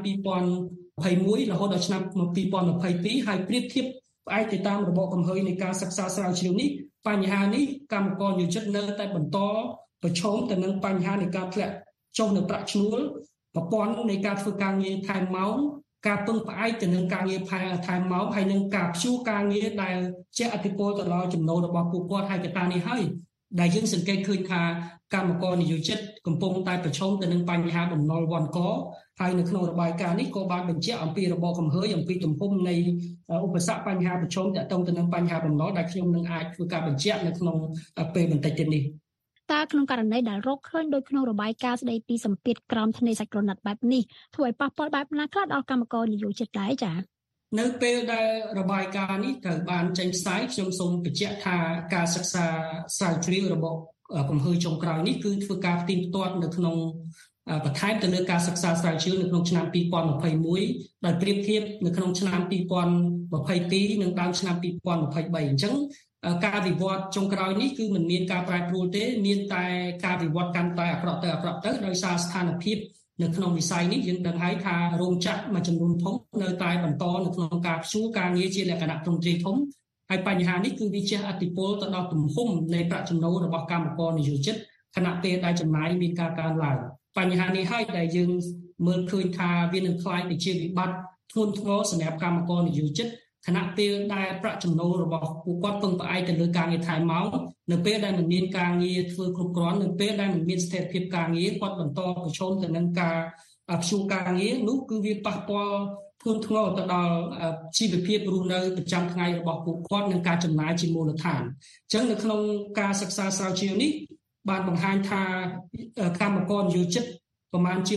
2021រហូតដល់ឆ្នាំ2022ហើយប្រៀបធៀបផ្អែកទៅតាមរបបកំហុយនៃការសិក្សាស្រាវជ្រាវនេះបញ្ហានេះកម្មករនិយោជិតនៅតែបន្តប្រឈមទៅនឹងបញ្ហានៃការធ្លាក់ចុះនៅប្រាក់ឈ្នួលប្រព័ន្ធនៃការធ្វើការងារថែមម៉ោងការពឹងផ្អែកទៅនឹងការងារថែមម៉ោងហើយនឹងការព្យួរការងារដែលជះឥទ្ធិពលទៅដល់ចំណូលរបស់ពួកគាត់ហើយកត្តានេះហើយដែលយើងសង្កេតឃើញថាកម្មករនិយោជិតកំពុងតែប្រឈមទៅនឹងបញ្ហាបំណុលវណ្ឌកហើយនៅក្នុងរបាយការណ៍នេះក៏បានបញ្ជាក់អំពីរបបកំហើញអំពីទំហំនៃឧបសគ្គបញ្ហាប្រឈមទាក់ទងទៅនឹងបញ្ហាបំណុលដែលខ្ញុំនឹងអាចធ្វើការបញ្ជាក់នៅក្នុងពេលបន្តិចទៀតនេះតើក្នុងករណីដែលរកឃើញដោយក្នុងរបាយការណ៍ស្ដីពីសម្ពាធក្រោមធ្នេសាច់ក្រណាត់បែបនេះធ្វើឲ្យប៉ះពាល់បែបណាខ្លះដល់កម្មករនិយោជិតដែរចា៎នៅពេលដែលរបាយការណ៍នេះត្រូវបានចេញផ្សាយខ្ញុំសូមបញ្ជាក់ថាការសិក្សាស្រាវជ្រាវរបស់កំហើញចុងក្រោយនេះគឺធ្វើការផ្ទៀងផ្ទាត់នៅក្នុងបន្ថែមទៅលើការសិក្សាស្រាវជ្រាវនៅក្នុងឆ្នាំ2021ដោយប្រៀបធៀបនៅក្នុងឆ្នាំ2022និងដើមឆ្នាំ2023អញ្ចឹងការវិវត្តចុងក្រោយនេះគឺមិនមានការប្រែប្រួលទេមានតែការវិវត្តកាន់តែអាក្រក់ទៅដោយសារស្ថានភាពនៅក្នុងវិស័យនេះយើងដឹងហើយថារោងចក្រមួយចំនួនធំនៅតែបន្តនៅក្នុងការព្យួរការងារជាលក្ខណៈទ្រង់ទ្រាយធំហើយបញ្ហានេះគឺវាជះឥទ្ធិពលទៅដល់ទំហំនៃប្រាក់ចំណូលរបស់កម្មករនិយោជិតខណៈពេលដែលចំណាយមានការកើនឡើងបញ្ហានេះហើយដែលយើងមើលឃើញថាវានឹងក្លាយទៅជាវិបត្តិធ្ងន់ធ្ងរសម្រាប់កម្មករនិយោជិតខណៈពេលដែលប្រាក់ចំណូលរបស់ពួកគាត់ពឹងផ្អែកទៅលើការងារថែមម៉ោងនៅពេលដែលមិនមានការងារធ្វើគ្រប់គ្រាន់នៅពេលដែលមិនមានស្ថិរភាពការងារគាត់បន្តប្រឈមទៅនឹងការព្យួរការងារនោះគឺវាប៉ះពាល់ធ្ងន់ធ្ងរទៅដល់ជីវភាពរស់នៅប្រចាំថ្ងៃរបស់ពួកគាត់និងការចំណាយជាមូលដ្ឋានអញ្ចឹងនៅក្នុងការសិក្សាស្រាវជ្រាវនេះបានបង្ហាញថាកម្មករនិយោជិតប្រមាណជា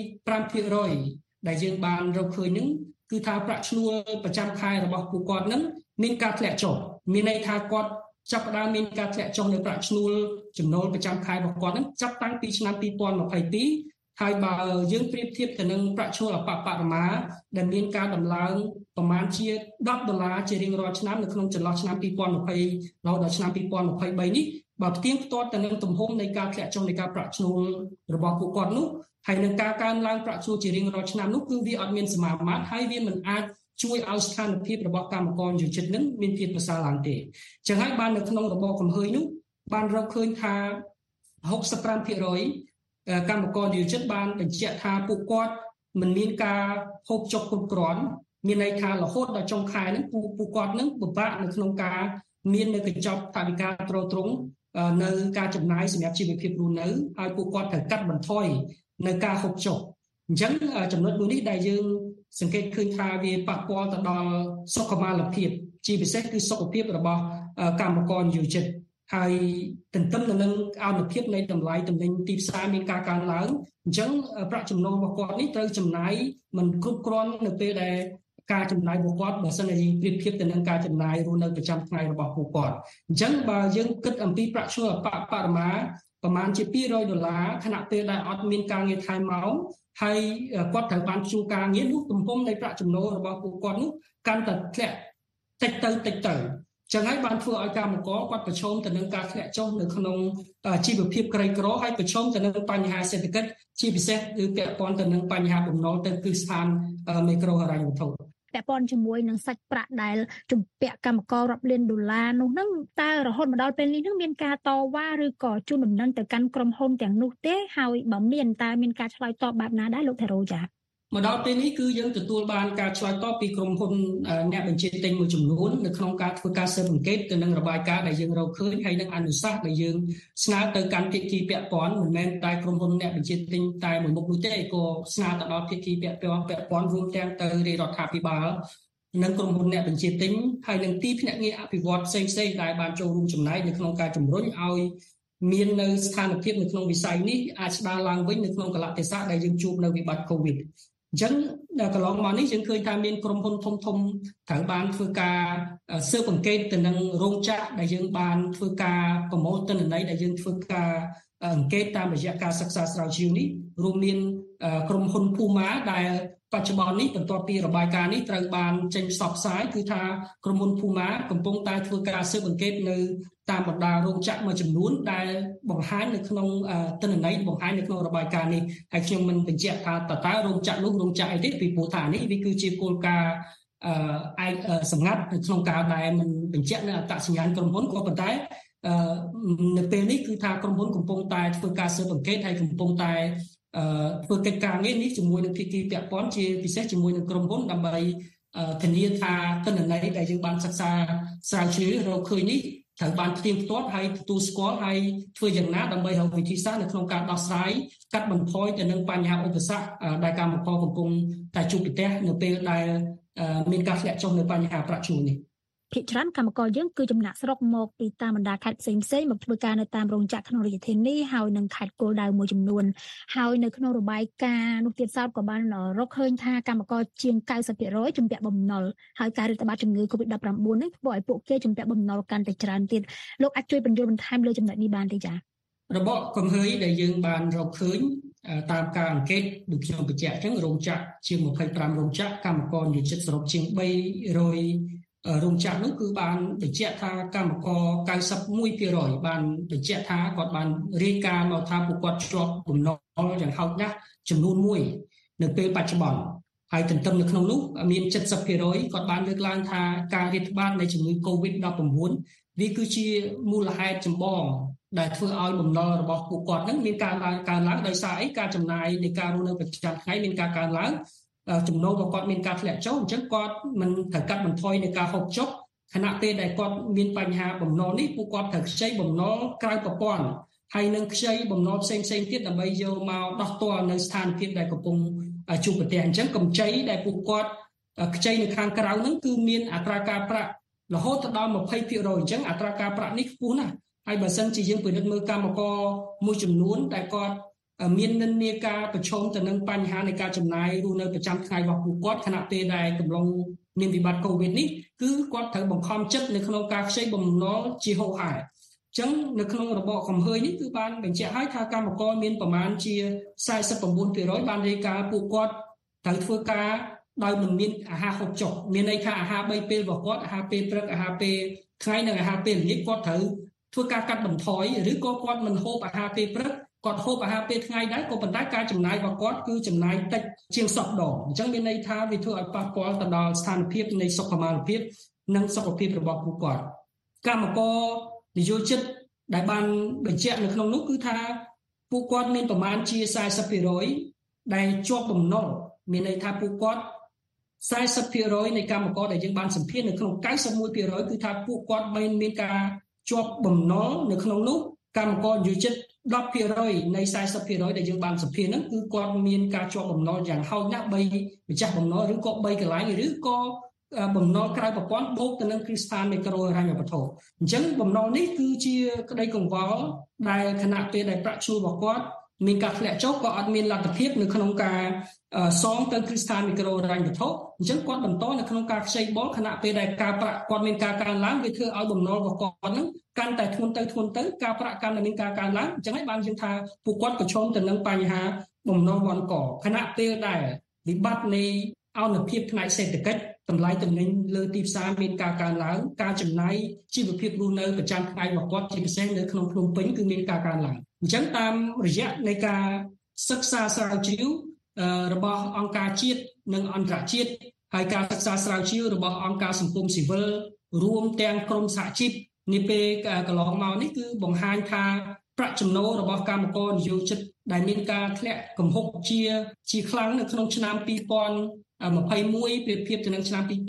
25% ដែលយើងបានរកឃើញនឹងគឺថាប្រាក់ឈ្នួលប្រចាំខែរបស់ពួកគាត់នឹងមានការធ្លាក់ចុះមានន័យថាគាត់ចាប់ផ្ដើមមានការធ្លាក់ចុះនៅប្រាក់ឈ្នួលចំណូលប្រចាំខែរបស់គាត់នឹងចាប់តាំងពីឆ្នាំ2022ហើយបើយើងប្រៀបធៀបទៅនឹងប្រាក់ឈ្នួលអបបរមាដែលមានការដំឡើងប្រមាណជា$10ជារៀងរាល់ឆ្នាំនៅក្នុងចន្លោះឆ្នាំ2020រហូតដល់ឆ្នាំ2023នេះបើផ្ទៀងផ្ទាត់ទៅនឹងទំហំនៃការធ្លាក់ចុះនៃការប្រាក់ឈ្នួលរបស់ពួកគាត់នោះហើយនឹងការកើនឡើងប្រាក់ឈ្នួលជារៀងរាល់ឆ្នាំនោះគឺវាអត់មានសមាមាត្រហើយវាមិនអាចជួយឲ្យស្ថានភាពរបស់កម្មករនិយោជិតនឹងមានភាពប្រសើរឡើងទេចឹងហើយបាននៅក្នុងរបបកំហើញនោះបានរកឃើញថា 65% កម្មករនិយោជិតបានបញ្ជាក់ថាពួកគាត់មិនមានការហូបចុកគ្រប់គ្រាន់មានន័យថារហូតដល់ចុងខែហ្នឹងពួកគាត់នឹងពិបាកនៅក្នុងការមាននៅកញ្ចប់ថវិកាទ្រទ្រង់នៅការចំណាយសម្រាប់ជីវភាពរស់នៅហើយពួកគាត់ត្រូវកាត់បន្ថយនៅការហូបចុកអញ្ចឹងចំណុចមួយនេះដែលយើងសង្កេតឃើញថាវាប៉ះពាល់ទៅដល់សុខុមាលភាពជាពិសេសគឺសុខភាពរបស់កម្មករនិយោជិតហើយទន្ទឹមទៅនឹងអនុភាពនៃតម្លៃទំនិញទីផ្សារមានការកើនឡើងអញ្ចឹងប្រាក់ចំណូលរបស់គាត់នេះត្រូវចំណាយមិនគ្រប់គ្រាន់នៅពេលដែលការចំណាយរបស់គាត់បើសិនជាយើងប្រៀបធៀបទៅនឹងការចំណាយរស់នៅប្រចាំថ្ងៃរបស់ពួកគាត់អញ្ចឹងបើយើងគិតអំពីប្រាក់ឈ្នួលអបបរមាប្រមាណជា$200ខណៈពេលដែលអត់មានការងារថែមម៉ោងហើយគាត់ត្រូវបានព្យួរការងារនោះទំហំនៃប្រាក់ចំណូលរបស់ពួកគាត់នោះកាន់តែធ្លាក់តិចទៅចឹងហើយបានធ្វើឲ្យកម្មករគាត់ប្រឈមទៅនឹងការធ្លាក់ចុះនៅក្នុងជីវភាពក្រីក្រហើយប្រឈមទៅនឹងបញ្ហាសេដ្ឋកិច្ចជាពិសេសគឺពាក់ព័ន្ធទៅនឹងបញ្ហាបំណុលទៅគឺស្ថានមីក្រូហិរញ្ញវត្ថុពាក់ព័ន្ធជាមួយនឹងសាច់ប្រាក់ដែលជំពាក់កម្មកររាប់លានដុល្លារនោះហ្នឹងតើរហូតមកដល់ពេលនេះនឹងមានការតវ៉ាឬក៏ជូនដំណឹងទៅកាន់ក្រុមហ៊ុនទាំងនោះទេហើយបើមានតើមានការឆ្លើយតបបែបណាដែរលោកថារ៉ូចាមកដល់ពេលនេះគឺយើងទទួលបានការឆ្លើយតបពីក្រុមហ៊ុនអ្នកបញ្ជាទិញមួយចំនួននៅក្នុងការធ្វើការស៊ើបអង្កេតទៅនឹងរបាយការណ៍ដែលយើងរកឃើញហើយនឹងអនុសាសន៍ដែលយើងស្នើទៅកាន់ភាគីពាក់ព័ន្ធមិនមែនតែក្រុមហ៊ុនអ្នកបញ្ជាទិញតែមួយមុខនោះទេក៏ស្នើទៅដល់ភាគីពាក់ព័ន្ធរួមទាំងទៅរាជរដ្ឋាភិបាលនិងក្រុមហ៊ុនអ្នកបញ្ជាទិញហើយនឹងទីភ្នាក់ងារអភិវឌ្ឍផ្សេងៗដែលបានចូលរួមចំណែកនៅក្នុងការជំរុញឲ្យមាននៅស្ថានភាពនៅក្នុងវិស័យនេះអាចស្ដារឡើងវិញនៅក្នុងកលៈទេសៈដែលយើងជួបនៅវិបត្តិ COVIDអញ្ចឹងកន្លងមកនេះយើងឃើញថាមានក្រុមហ៊ុនធំត្រូវបានធ្វើការស៊ើបអង្កេតទៅនឹងរោងចក្រដែលយើងបានធ្វើការប្រមូលទិន្នន័យដែលយើងធ្វើការអង្កេតតាមរយៈការសិក្សាស្រាវជ្រាវនេះរួមមានក្រុមហ៊ុនភូមាដែលបច្ចុប្បន្ននេះបន្ទាប់ពីរបាយការណ៍នេះត្រូវបានចេញផ្សព្វផ្សាយគឺថាក្រុមហ៊ុនភូមាកំពុងតែធ្វើការស៊ើបអង្កេតនៅតាមបណ្ដារោងចក្រមួយចំនួនដែលបង្ហាញនៅក្នុងទិន្នន័យបង្ហាញនៅក្នុងរបាយការណ៍នេះហើយខ្ញុំមិនបញ្ជាក់ថាតើរោងចក្រនោះរោងចក្រអីទេពីព្រោះថានេះវាគឺជាគោលការណ៍ឯកសម្ងាត់នៅក្នុងការដែលមិនបញ្ជាក់នៅអត្តសញ្ញាណក្រុមហ៊ុនក៏ប៉ុន្តែនៅពេលនេះគឺថាក្រុមហ៊ុនកំពុងតែធ្វើការស៊ើបអង្កេតហើយកំពុងតែធ្វើកិច្ចការងារនេះជាមួយនឹងភាគីពាក់ព័ន្ធជាពិសេសជាមួយនឹងក្រុមហ៊ុនដើម្បីធានាថាទិន្នន័យដែលយើងបានសិក្សាស្រាវជ្រាវរកឃើញនេះត្រូវបានផ្ទៀងផ្ទាត់ហើយទទួលស្គាល់ហើយធ្វើយ៉ាងណាដើម្បីរកវិធីសាស្ត្រនៅក្នុងការដោះស្រាយកាត់បន្ថយទៅនឹងបញ្ហាឧបសគ្គដែលកម្មករកំពុងតែជួបប្រទះនៅពេលដែលមានការធ្លាក់ចុះនៅបញ្ហាប្រាក់ឈ្នួលនេះភាគច្រើនកម្មករយើងគឺចំណាក់ស្រុកមកពីតាមបណ្ដាខេត្តផ្សេងៗមកធ្វើការនៅតាមរោងចក្រក្នុងរាជធានីហើយនឹងខេត្តគោលដៅមួយចំនួនហើយនៅក្នុងរបាយការណ៍នោះទៀតសោតក៏បានរកឃើញថាកម្មករជាង 90% ជំពាក់បំណុលហើយការរាតត្បាតជំងឺ Covid-19 នេះធ្វើឲ្យពួកគេជំពាក់បំណុលកាន់តែច្រើនទៀតលោកអាចជួយបញ្យល់បន្ថែមលើចំណុចនេះបានទេចា៎របបកំហើយដែលយើងបានរកឃើញតាមការអង្កេតដូចខ្ញុំបញ្ជាក់អញ្ចឹងរោងចក្រជាង25រោងចក្រកម្មករនិយោជិតសរុបជាង300រោងចក្រនោះគឺបានបញ្ជាក់ថាកម្មករ 91% បានបញ្ជាក់ថាគាត់បានរាយការណ៍មកថាពួកគាត់ជាប់បំណុលយ៉ាងហោចណាស់ចំនួន1នៅពេលបច្ចុប្បន្នហើយទន្ទឹមនៅក្នុងនោះមាន 70% គាត់បានលើកឡើងថាការរាតត្បាតនៃជំងឺ Covid-19 វាគឺជាមូលហេតុចម្បងដែលធ្វើឲ្យបំណុលរបស់ពួកគាត់នឹងមានការកើនឡើងដោយសារអីការចំណាយនៃការរស់នៅប្រចាំថ្ងៃមានការកើនឡើងចំណូលរបស់គាត់មានការធ្លាក់ចុះអញ្ចឹងគាត់មិនត្រូវកាត់បន្ថយនៃការហូបចុកខណៈពេលដែលគាត់មានបញ្ហាបំណុលនេះពួកគាត់ត្រូវខ្ចីបំណុលក្រៅប្រព័ន្ធហើយនឹងខ្ចីបំណុលផ្សេងៗទៀតដើម្បីយកមកដោះទាល់នៅស្ថានភាពដែលកំពុងជួបប្រទះអញ្ចឹងកម្ចីដែលពួកគាត់ខ្ចីនៅខាងក្រៅហ្នឹងគឺមានអត្រាការប្រាក់រហូតដល់ 20% អញ្ចឹងអត្រាការប្រាក់នេះខ្ពស់ណាស់ហើយបើសិនជាយើងពិនិត្យមើលកម្មករមួយចំនួនដែលគាត់មាននិន្នាការប្រឈមទៅនឹងបញ្ហានៃការចំណាយរស់នៅប្រចាំថ្ងៃរបស់ពួកគាត់ខណៈពេលដែលកំឡុងមានវិបត្តិ COVID នេះគឺគាត់ត្រូវបង្ខំចិត្តនៅក្នុងការខ្ចីបំណុលជាហូរហែអញ្ចឹងនៅក្នុងរបបកំហើយនេះគឺបានបញ្ជាក់ឲ្យថាកម្មករមានប្រមាណជា 49% បានរាយការណ៍ពួកគាត់ត្រូវធ្វើការដោយមិនមានអាហារហូបចុកមានន័យថាអាហារ3ពេលរបស់គាត់អាហារពេលព្រឹកអាហារពេលថ្ងៃនិងអាហារពេលល្ងាចគាត់ត្រូវធ្វើការកាត់បន្ថយឬក៏គាត់មិនហូបអាហារពេលព្រឹកគាត់ហូបអាហារពេលថ្ងៃដែរក៏ប៉ុន្តែការចំណាយរបស់គាត់គឺចំណាយតិចជាង10ដងអញ្ចឹងមានន័យថាវាធ្វើឲ្យប៉ះពាល់ទៅដល់ស្ថានភាពនៃសុខុមាលភាពនិងសុខភាពរបស់ពួកគាត់កម្មករនិយោជិតដែលបានបញ្ជាក់នៅក្នុងនោះគឺថាពួកគាត់មានប្រមាណជា 40% ដែលជាប់បំណុលមានន័យថាពួកគាត់ 40% នៃកម្មករដែលយើងបានសម្ភាសន៍នៅក្នុង 91% គឺថាពួកគាត់មានការជាប់បំណុលនៅក្នុងនោះកម្មករនិយោជិត 10% នៃ 40% ដែលយើងបានសម្ភាសន៍ហ្នឹងគឺគាត់មានការជាប់បំណុលយ៉ាងហោចណាស់3ម្ចាស់បំណុលឬក៏3កន្លែងឬក៏បំណុលក្រៅប្រព័ន្ធបូកទៅនឹងគ្រឹះស្ថានមីក្រូហិរញ្ញវត្ថុអញ្ចឹងបំណុលនេះគឺជាក្តីកង្វល់ដែលខណៈពេលដែលប្រាក់ឈ្នួលរបស់គាត់មានការធ្លាក់ចុះក៏អត់មានលទ្ធភាពនៅក្នុងការសងទៅគ្រឹះស្ថានមីក្រូហិរញ្ញវត្ថុអញ្ចឹងគាត់បន្តនៅក្នុងការខ្ចីបុលខណៈពេលដែលការប្រាក់គាត់មានការកើនឡើងវាធ្វើឲ្យបំណុលរបស់គាត់ហ្នឹងកាន់តែធ្ងន់ទៅការប្រាក់កាន់តែមានការកើនឡើងអញ្ចឹងហើយបានយើងថាពួកគាត់ប្រឈមទៅនឹងបញ្ហាបំណុលវណ្ឌកខណៈពេលដែលវិបត្តិនៃអនុភាពផ្នែកសេដ្ឋកិច្ចតម្លៃទំនិញលើទីផ្សារមានការកើនឡើងការចំណាយជីវភាពរស់នៅប្រចាំថ្ងៃរបស់គាត់ជាពិសេសនៅក្នុងភ្នំពេញគឺមានការកើនឡើងអញ្ចឹងតាមរយៈនៃការសិក្សាស្រាវជ្រាវរបស់អង្គការជាតិនិងអន្តរជាតិហើយការសិក្សាស្រាវជ្រាវរបស់អង្គការសង្គមស៊ីវិលរួមទាំងក្រមសហជីពនាពេលកន្លងមកនេះគឺបង្ហាញថាប្រាក់ចំណូលរបស់កម្មករនិយោជិតដែលមានការធ្លាក់កំហុកជាខ្លាំងនៅក្នុងឆ្នាំ2021ប្រៀបធៀបទៅនឹងឆ្នាំ2022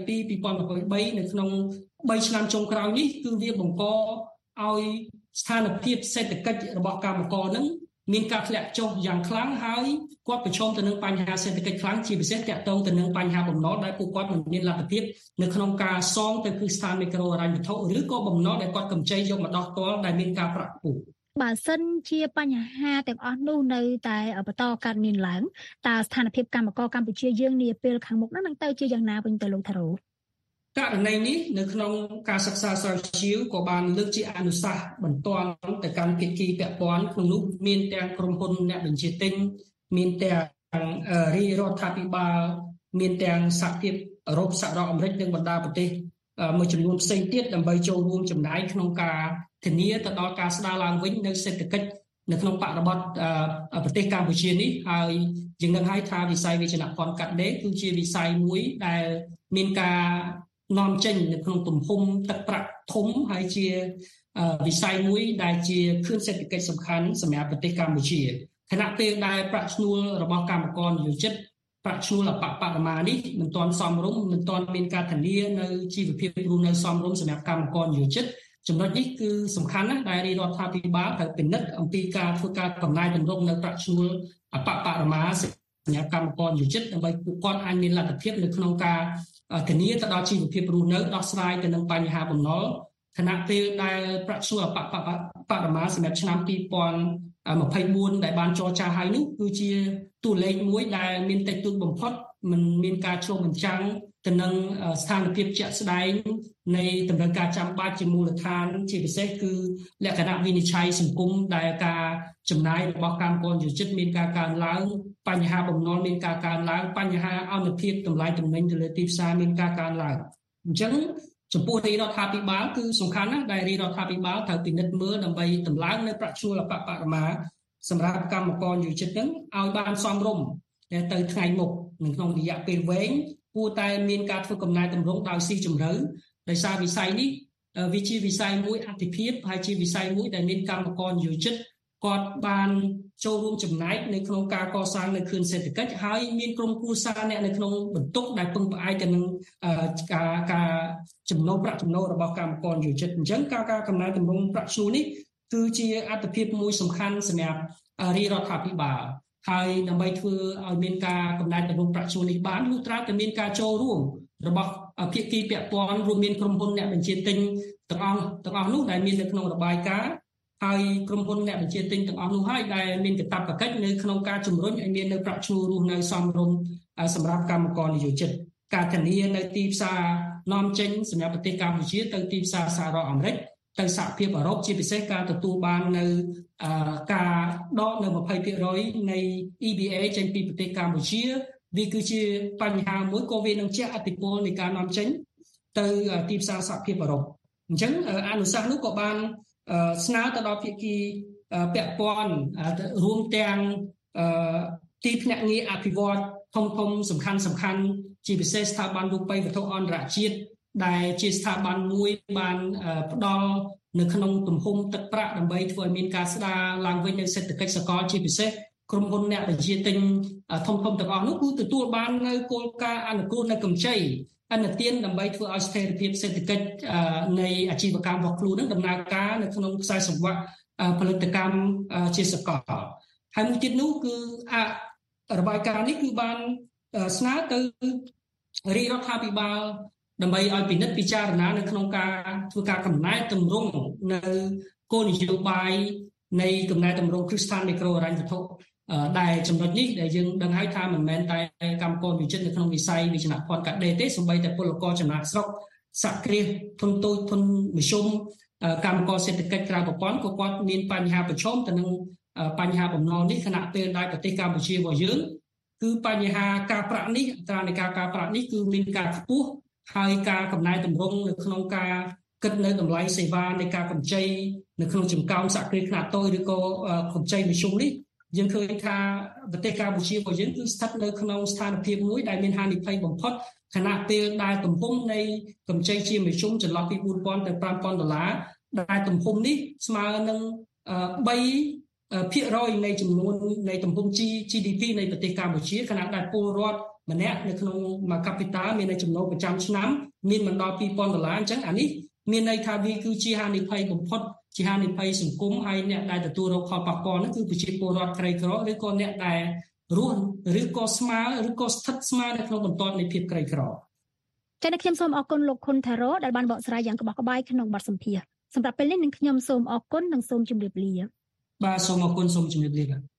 2023នៅក្នុង3ឆ្នាំចុងក្រោយនេះគឺវាបង្កឲ្យស្ថានភាពសេដ្ឋកិច្ចរបស់កម្មករនឹងមានការធ្លាក់ចុះយ៉ាងខ្លាំងហើយគាត់ប្រឈមទៅនឹងបញ្ហាសេដ្ឋកិច្ចខ្លាំងជាពិសេសទាក់ទងទៅនឹងបញ្ហាបំណុលដែលពួកគាត់មិនមានលទ្ធភាពនៅក្នុងការសងទៅគ្រឹះស្ថានមីក្រូហិរញ្ញវត្ថុឬក៏បំណុលដែលគាត់កម្ចីយកមកដោះទាល់ដែលមានការប្រាក់ខ្ពស់បើសិនជាបញ្ហាទាំងអស់នោះនៅតែបន្តកើតមានឡើងតើស្ថានភាពកម្មករកម្ពុជាយើងនាពេលខាងមុខនឹងទៅជាយ៉ាងណាវិញទៅលោកថារ៉ូករណីនេះនៅក្នុងការសិក្សាស្រាវជ្រាវក៏បានលើកជាអនុសាសន៍បន្ទាន់ទៅកាន់ភាគីពាក់ព័ន្ធក្នុងនោះមានទាំងក្រុមហ៊ុនអ្នកបញ្ជាទិញមានទាំងរាជរដ្ឋាភិបាលមានទាំងសហភាពអឺរ៉ុបសហរដ្ឋអាមេរិកនិងបណ្ដាប្រទេសមួយចំនួនផ្សេងទៀតដើម្បីចូលរួមចំណែកក្នុងការធានាទៅដល់ការស្ដារឡើងវិញនៅសេដ្ឋកិច្ចនៅក្នុងបរិបទប្រទេសកម្ពុជានេះហើយយើងនឹងឲ្យថាវិស័យវិជ្ជាភ័ណ្ឌកាត់ដេរគឺជាវិស័យមួយដែលមានការនាំចេញនៅក្នុងទំហំទឹកប្រាក់ធំហើយជាវិស័យមួយដែលជាខឿនសេដ្ឋកិច្ចសំខាន់សម្រាប់ប្រទេសកម្ពុជាខណៈពេលដែលប្រាក់ឈ្នួលរបស់កម្មករនិយោជិតប្រាក់ឈ្នួលអបបរមានេះមិនទាន់សមរម្យមិនទាន់មានការធានានៅជីវភាពរស់នៅសមរម្យសម្រាប់កម្មករនិយោជិតចំណុចនេះគឺសំខាន់ណាស់ដែលរដ្ឋាភិបាលត្រូវពិនិត្យអំពីការធ្វើការកំណែទម្រង់នៅប្រាក់ឈ្នួលអបបរមាសម្រាប់កម្មករនិយោជិតដើម្បីពួកគាត់អាចមានលទ្ធភាពនៅក្នុងការធានាទៅដល់ជីវភាពរស់នៅដោះស្រាយទៅនឹងបញ្ហាបំណុលខណៈពេលដែលប្រាក់ឈ្នួលអបបរមាសម្រាប់ឆ្នាំ2024ដែលបានចរចាឲ្យនោះគឺជាតួលេខមួយដែលមានតិចតួចបំផុតមិនមានការឆ្លុះបញ្ចាំងទៅនឹងស្ថានភាពជាក់ស្ដែងនៃតម្រូវការចាំបាច់ជាមូលដ្ឋានជាពិសេសគឺលក្ខណៈវិនិច្ឆ័យសង្គមដែលការចំណាយរបស់កម្មករនិយោជិតមានការកើនឡើងបញ្ហាបំណុលមានការកើនឡើងបញ្ហាអនុភាពតម្លៃទំនិញទៅលើទីផ្សារមានការកើនឡើងអញ្ចឹងចំពោះរាជរដ្ឋាភិបាលគឺសំខាន់ណាស់ដែលរាជរដ្ឋាភិបាលត្រូវពិនិត្យមើលដើម្បីតម្លើងនៅប្រាក់ឈ្នួលអបបរមាសម្រាប់កម្មករនិយោជិតនឹងឲ្យបានសមរម្យទៅថ្ងៃមុខនៅក្នុងរយៈពេលវែងគួរតែមានការធ្វើកំណែទម្រង់ដោយស៊ីជម្រៅដោយសារវិស័យនេះវាជាវិស័យមួយអតិភិបហើយជាវិស័យមួយដែលមានកម្មករនិយោជិតគាត់បានចូលរួមចំណែកនៅក្នុងការកសាងនៅខឿនសេដ្ឋកិច្ចហើយមានក្រុមគ្រួសារអ្នកនៅក្នុងបន្ទុកដែលពឹងផ្អែកទៅនឹងការចំណូលប្រាក់ចំណូលរបស់កម្មករនិយោជិតអញ្ចឹងការកំណែទម្រង់ប្រាក់ឈ្នួលនេះគឺជាអតិភិបមួយសំខាន់សម្រាប់រាជរដ្ឋាភិបាលហើយដើម្បីធ្វើឲ្យមានការកំណែទម្រង់ប្រាក់ឈ្នួលនេះបានលុះត្រាតែមានការចូលរួមរបស់ភាគីពាក់ព័ន្ធរួមមានក្រុមហ៊ុនអ្នកបញ្ជាទិញទាំងអស់នោះដែលមាននៅក្នុងរបាយការណ៍ហើយក្រុមហ៊ុនអ្នកបញ្ជាទិញទាំងអស់នោះហើយដែលមានកាតព្វកិច្ចនៅក្នុងការជំរុញឲ្យមាននៅប្រាក់ឈ្នួលរស់នៅសមរម្យសម្រាប់កម្មករនិយោជិតការធានានៅទីផ្សារនាំចេញសម្រាប់ប្រទេសកម្ពុជាទៅទីផ្សារសហរដ្ឋអាមេរិកទៅសហភាពអឺរ៉ុបជាពិសេសការទទួលបាននៅការដកនៅ 20% នៃ EBA ចេញពីប្រទេសកម្ពុជាវាគឺជាបញ្ហាមួយក៏វានឹងជះឥទ្ធិពលនៃការនាំចេញទៅទីផ្សារសហភាពអឺរ៉ុបអញ្ចឹងអនុសាសន៍នោះក៏បានស្នើទៅដល់ភាគីពាក់ព័ន្ធរួមទាំងទីភ្នាក់ងារអភិវឌ្ឍធំសំខាន់ជាពិសេសស្ថាប័នរូបិយវត្ថុអន្តរជាតិដែលជាស្ថាប័នមួយបានផ្ដល់នៅក្នុងទំហំទឹកប្រាក់ដើម្បីធ្វើឲ្យមានការស្ដារឡើងវិញនៅសេដ្ឋកិច្ចសកលជាពិសេសក្រុមហ៊ុនអ្នកបញ្ជាទិញធំទាំងអស់នោះគឺទទួលបាននៅគោលការណ៍អនុគ្រោះនៅកម្ចីអនុទានដើម្បីធ្វើឲ្យស្ថិរភាពសេដ្ឋកិច្ចនៃអាជីវកម្មរបស់ខ្លួននឹងដំណើរការនៅក្នុងខ្សែសង្វាក់ផលិតកម្មជាសកលហើយមួយទៀតនោះគឺរបាយការណ៍នេះគឺបានស្នើទៅរាជរដ្ឋាភិបាលដើម្បីឲ្យពិនិត្យពិចារណានៅក្នុងការធ្វើការកំណែទម្រង់នៅគោលនយោបាយនៃកំណែទម្រង់គ្រឹះស្ថានមីក្រូហិរញ្ញវត្ថុដែលចំណុចនេះដែលយើងដឹងហើយថាមិនមែនតែកម្មករនិយោជិតនៅក្នុងវិស័យវិជ្ជាភ័ណ្ឌកាត់ដេរទេសូម្បីតែពលករចំណាកស្រុកសហគ្រាសធុនតូចធុនមធ្យមកម្មករសេដ្ឋកិច្ចក្រៅប្រព័ន្ធក៏គាត់មានបញ្ហាប្រឈមទៅនឹងបញ្ហាបំណុលនេះខណៈពេលដែលប្រទេសកម្ពុជារបស់យើងគឺបញ្ហាការប្រាក់នេះអត្រានៃការប្រាក់នេះគឺមានការខ្ពស់ហើយការកំណែទម្រង់នៅក្នុងការគិតនៅតម្លៃសេវានៃការកម្ចីនៅក្នុងចំកោមសហគ្រាសខ្នាតតូចឬក៏កម្ចីមធ្យមនេះយើងឃើញថាប្រទេសកម្ពុជារបស់យើងគឺស្ថិតនៅក្នុងស្ថានភាពមួយដែលមានហានិភ័យបំផុតខណៈពេលដែលទំហំនៃកម្ចីជាមធ្យមចន្លោះពី$4,000ទៅ$5,000ដែលទំហំនេះស្មើនឹង3% នៃចំនួននៃទំហំ GDP នៃប្រទេសកម្ពុជាខណៈដែលពលរដ្ឋម្នាក់នៅក្នុងមួយកាពីតាមានចំណូលប្រចាំឆ្នាំមានមិនដល់$2,000អញ្ចឹងអានេះមានន័យថាវាគឺជាហានិភ័យបំផុតជាហានិភ័យសង្គមហើយអ្នកដែលទទួលរងផលប៉ះពាល់នោះគឺប្រជាពលរដ្ឋក្រីក្រឬក៏អ្នកដែលរស់ឬក៏ស្មើឬក៏ស្ថិតស្មើនៅក្នុងបន្ទាត់នៃភាពក្រីក្រចា៎ខ្ញុំសូមអរគុណលោកខុនថារ៉ូដែលបានបកស្រាយយ៉ាងក្បោះក្បាយក្នុងបទសម្ភាសន៍សម្រាប់ពេលនេះនឹងខ្ញុំសូមអរគុណនិងសូមជម្រាបលាបាទសូមអរគុណសូមជម្រាបលាបាទ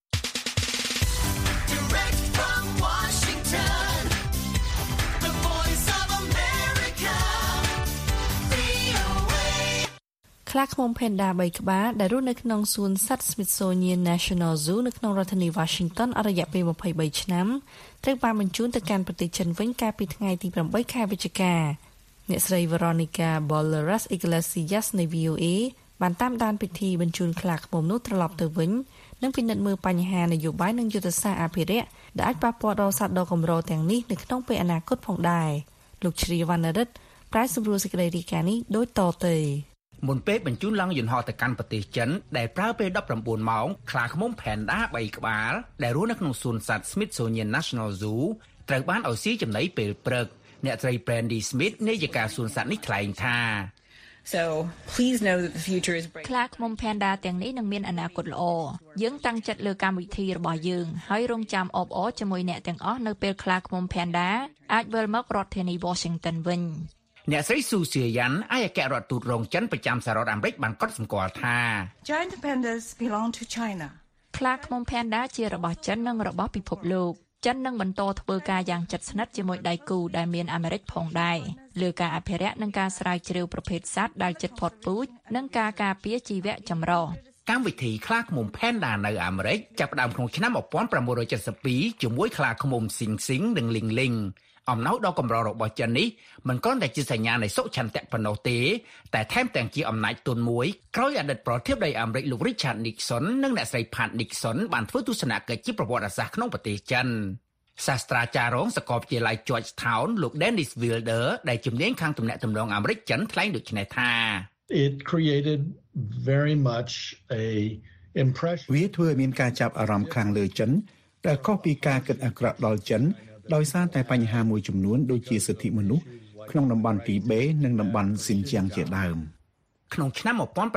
ខ្លាឃ្មុំ Panda 3 ក្បាលដែលរស់នៅក្នុងសួនសត្វ Smithsonian National Zoo នៅក្នុងរដ្ឋធានី Washington អស់រយៈពេល23ឆ្នាំត្រូវបានបញ្ជូនទៅកាន់ប្រទេសចិនវិញកាលពីថ្ងៃទី8ខែវិច្ឆិកាអ្នកស្រី Veronica Balderas Iglesias នៃ VOA បានតាមដានពិធីបញ្ជូនខ្លាឃ្មុំនោះត្រឡប់ទៅវិញនិងពិនិត្យមើលបញ្ហានយោបាយនិងយុទ្ធសាស្ត្រអភិរក្សដែលអាចប៉ះពាល់ដល់សត្វដ៏កម្រទាំងនេះនៅក្នុងពេលអនាគតផងដែរលោកជ្រាវណ្ណរិទ្ធប្រាយសម្រួលសេចក្តីរាយការណ៍នេះដូចតទៅមុនពេលបញ្ជូនឡើងយន្តហោះទៅកាន់ប្រទេសចិនដែលប្រើពេល19ម៉ោងខ្លាឃ្មុំ Panda 3 ក្បាលដែលរស់នៅក្នុងសួនសត្វ Smithsonian National Zoo ត្រូវបានឲ្យស៊ីចំណីពេលព្រឹកអ្នកស្រី Brandy Smith នាយិកាសួនសត្វនេះថ្លែងថា So please know that the future is bright. ខ្លាឃ្មុំ Panda ទាំងនេះនឹងមានអនាគតល្អយើងតាំងចិត្តលើកម្មវិធីរបស់យើងហើយរងចាំអបអរជាមួយអ្នកទាំងអស់នៅពេលខ្លាឃ្មុំ Panda អាចវិលមករដ្ឋធានី Washington វិញអ្នកស្រីស៊ូសៀយ៉ានឯកអគ្គរដ្ឋទូតរងចិនប្រចាំសហរដ្ឋអាមេរិកបានកត់សម្គាល់ថា Giant pandas belong to China. ខ្លាឃ្មុំ Panda ជារបស់ចិននិងរបស់ពិភពលោកចិននឹងបន្តធ្វើការយ៉ាងជិតស្និទ្ធជាមួយដៃគូដែលមានអាមេរិកផងដែរលើការអភិរក្សនិងការស្រាវជ្រាវប្រភេទសត្វដែលជិតផុតពូជនិងការការពារជីវៈចម្រុះកម្មវិធីខ្លាឃ្មុំ Panda នៅអាមេរិកចាប់ផ្ដើមក្នុងឆ្នាំ1972ជាមួយខ្លាឃ្មុំ Sing Sing និង Ling Ling អំណោយដ៏កម្ររបស់ចិននេះមិនគ្រាន់តែជាសញ្ញានៃសុខឆន្ទៈប៉ុណ្ណោះទេតែថែមទាំងជាអំណាចទុនមួយក្រោយអតីតប្រធានាធិបតីអាមេរិកលោក Richard Nixon និងអ្នកស្រី Pat Nixon បានធ្វើទស្សនកិច្ចជាប្រវត្តិសាស្ត្រក្នុងប្រទេសចិនសាស្ត្រាចារ្យរងសាកលវិទ្យាល័យ Georgetown លោក Dennis Wilder ដែលជំនាញខាងទំនាក់ទំនងអាមេរិកចិនថ្លែងដូចនេះថា It created very much a impression វាធ្វើឲ្យមានការចាប់អារម្មណ៍ខ្លាំងលើចិនដែលខុសពីការគិតអាក្រក់ដល់ចិនដោយសារតែបញ្ហាមួយចំនួនដូចជាសិទ្ធិមនុស្សក្នុងតំបន់ទីបេនិងតំបន់ស៊ីនជាងជាដើមក្នុងឆ្នាំ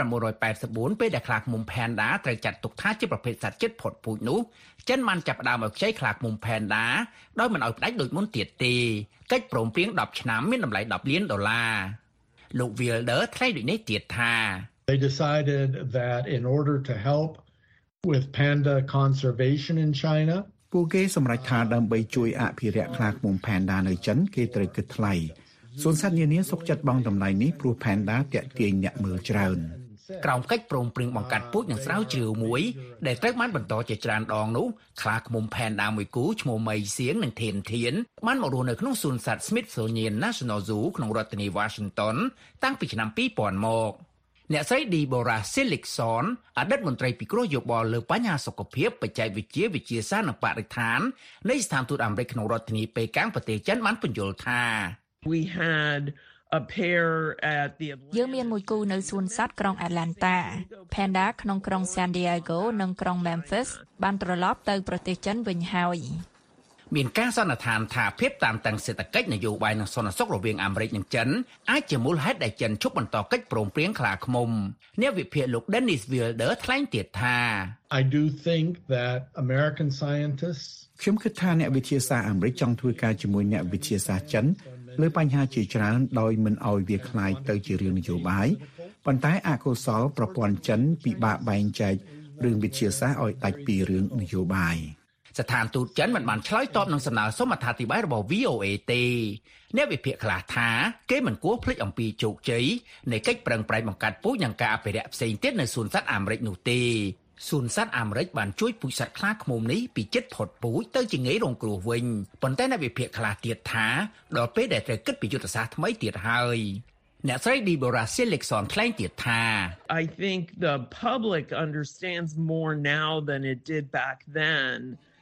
1984ពេលដែលខ្លាឃ្មុំ Panda ត្រូវចាត់ទុកថាជាប្រភេទសត្វជិតផុតពូជនោះចិនបានចាប់ផ្ដើមឲ្យខ្ចីខ្លាឃ្មុំ Panda ដោយមិនឲ្យផ្ដាច់ដូចមុនទៀតទេកិច្ចព្រមព្រៀង10ឆ្នាំមានតម្លៃ$10 លានលោក Wilder ថ្លែងដូចនេះទៀតថា They decided that in order to help with panda conservation in China ពួកគេសម្រេចថាដើម្បីជួយអភិរក្សខ្លាឃ្មុំ Panda នៅចិនគេត្រូវគិតថ្លៃសួនសត្វនានាសុខចិត្តបង់តម្លៃនេះព្រោះ Panda ទាក់ទាញអ្នកមើលច្រើនក្រោមកិច្ចព្រមព្រៀងបង្កាត់ពូជនិងស្រាវជ្រាវមួយដែលត្រូវបានបន្តជាច្រើនដងនោះខ្លាឃ្មុំ Panda មួយគូឈ្មោះមៃសៀងនិងធានបានមករស់នៅក្នុងសួនសត្វ Smithsonian National Zoo ក្នុងរដ្ឋធានី Washington តាំងពីឆ្នាំ2000មកអ្នកស្រី Deborah Seligson អតីតមន្ត្រីពិគ្រោះយោបល់លើបញ្ហាសុខភាពបច្ចេកវិទ្យាវិទ្យាសាស្ត្រនិងបរិស្ថាននៃស្ថានទូតអាមេរិកក្នុងរដ្ឋធានីប៉េកាំងប្រទេសចិនបានពន្យល់ថា We had a pair at the យើងមានមួយគូនៅសួនសត្វក្រុង Atlanta Panda ក្នុងក្រុង San Diego និងក្រុង Memphis បានត្រឡប់ទៅប្រទេសចិនវិញហើយមានការសន្និដ្ឋានថាភាពតានតឹងសេដ្ឋកិច្ចនយោបាយនិងសន្តិសុខរវាងអាមេរិកនិងចិនអាចជាមូលហេតុដែលចិនឈប់បន្តកិច្ចព្រមព្រៀងខ្លាឃ្មុំអ្នកវិភាគលោក Dennis Wilder ថ្លែងទៀតថា I do think that American scientists ខ្ញុំគិតថាអ្នកវិទ្យាសាស្ត្រអាមេរិកចង់ធ្វើការជាមួយអ្នកវិទ្យាសាស្ត្រចិនលើបញ្ហាជាច្រើនដោយមិនឲ្យវាคล้ายទៅជារឿងនយោបាយប៉ុន្តែអកុសលប្រព័ន្ធចិនពិបាកបែងចែករឿងវិទ្យាសាស្ត្រឲ្យដាច់ពីរឿងនយោបាយស្ថានទូតចិនមិនបានឆ្លើយតបនឹងសំណើសុំអត្ថាធិប្បាយរបស់ VOA ទេអ្នកវិភាគខ្លះថាគេមិនគួរភ្លេចអំពីជោគជ័យនៃកិច្ចប្រឹងប្រែងបង្កាត់ពូជនិងការអភិរក្សផ្សេងទៀតនៅសួនសត្វអាមេរិកនោះទេសួនសត្វអាមេរិកបានជួយពូជសត្វខ្លាឃ្មុំនេះពីជិតផុតពូជទៅជាងាយរងគ្រោះវិញប៉ុន្តែអ្នកវិភាគខ្លះទៀតថាដល់ពេលដែលត្រូវគិតពីយុទ្ធសាស្ត្រថ្មីទៀតហើយអ្នកស្រី Deborah Seligson ថ្លែងទៀតថា I think the public understands more now than it did back then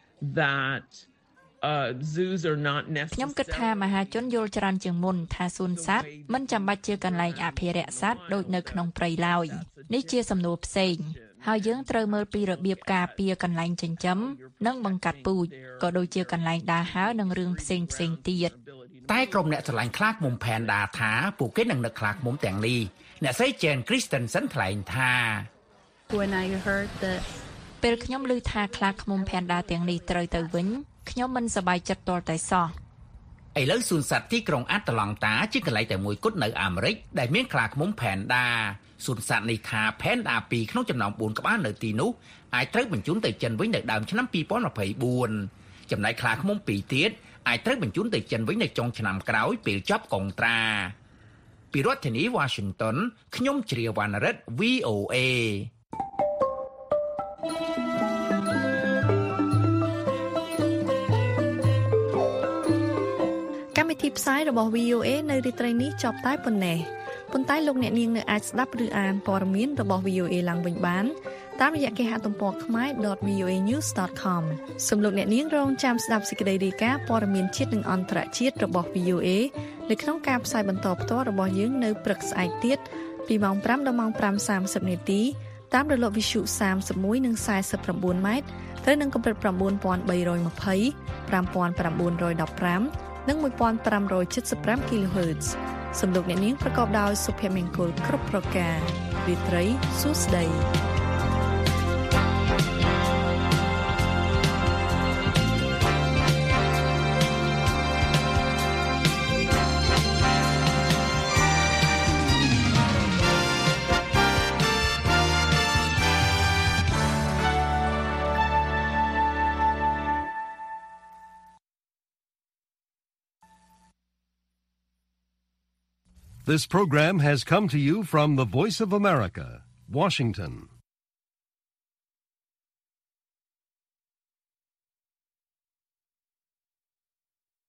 that zoos are not necessary ខ្ញុំគិតថាមហាជនយល់ច្រើនជាងមុនថាសួនសត្វមិនចាំបាច់ជាកន្លែងអភិរក្សសត្វដូចនៅក្នុងព្រៃឡើយនេះជាសំណួរផ្សេងហើយយើងត្រូវមើលពីរបៀបការពារកន្លែងចិញ្ចឹមនិងបង្កាត់ពូជក៏ដូចជាកន្លែងដើរហើរនិងរឿងផ្សេងទៀតតែក្រុមអ្នកស្រឡាញ់ខ្លាឃ្មុំ Panda ថាពួកគេនឹងនឹកខ្លាឃ្មុំទាំងនេះអ្នកស្រី Jane Christensen ថ្លែងថា When I heard that ពេលខ្ញុំឮថាខ្លាឃ្មុំ Panda ទាំងនេះត្រូវទៅវិញខ្ញុំមិនសប្បាយចិត្តទាល់តែសោះឥឡូវសួនសត្វទីក្រុង Atlanta ជាកន្លែងតែមួយគត់នៅអាមេរិកដែលមានខ្លាឃ្មុំ Panda សួនសត្វនេះថា Panda 2ក្នុងចំណោម4ក្បាលនៅទីនោះអាចត្រូវបញ្ជូនទៅចិនវិញនៅដើមឆ្នាំ2024ចំណែកខ្លាឃ្មុំ2ទៀតអាចត្រូវបញ្ជូនទៅចិនវិញនៅចុងឆ្នាំក្រោយពេលចប់កុងត្រាពីរដ្ឋធានី Washington ខ្ញុំជ្រាវវណ្ណរិទ្ធ VOA កម្មវិធីផ្សាយរបស់ VOA នៅរាត្រីនេះចប់តែប៉ុណ្ណេះប៉ុន្តែលោកអ្នកនាងនៅអាចស្ដាប់ឬអានព័ត៌មានរបស់ VOA ឡើងវិញបានតាមរយៈគេហទំព័រ khmer.voanews.com សូមលោកអ្នកនាងរងចាំស្ដាប់សេចក្តីរាយការណ៍ព័ត៌មានជាតិនិងអន្តរជាតិរបស់ VOA នៅក្នុងការផ្សាយបន្តផ្ទាល់របស់យើងនៅព្រឹកស្អែកទៀតពីម៉ោង 5 ដល់ម៉ោង 5:30 នាទីតាមរលកវិទ្យុ 31 និង 49 ម៉ែត្រត្រូវនឹងកម្រិត 9320 5915 និង 1575 kHz សំលោកអ្នកនាងប្រកបដោយសុភមង្គលគ្រប់ប្រការរីត្រីសួស្តី This program has come to you from the Voice of America, Washington.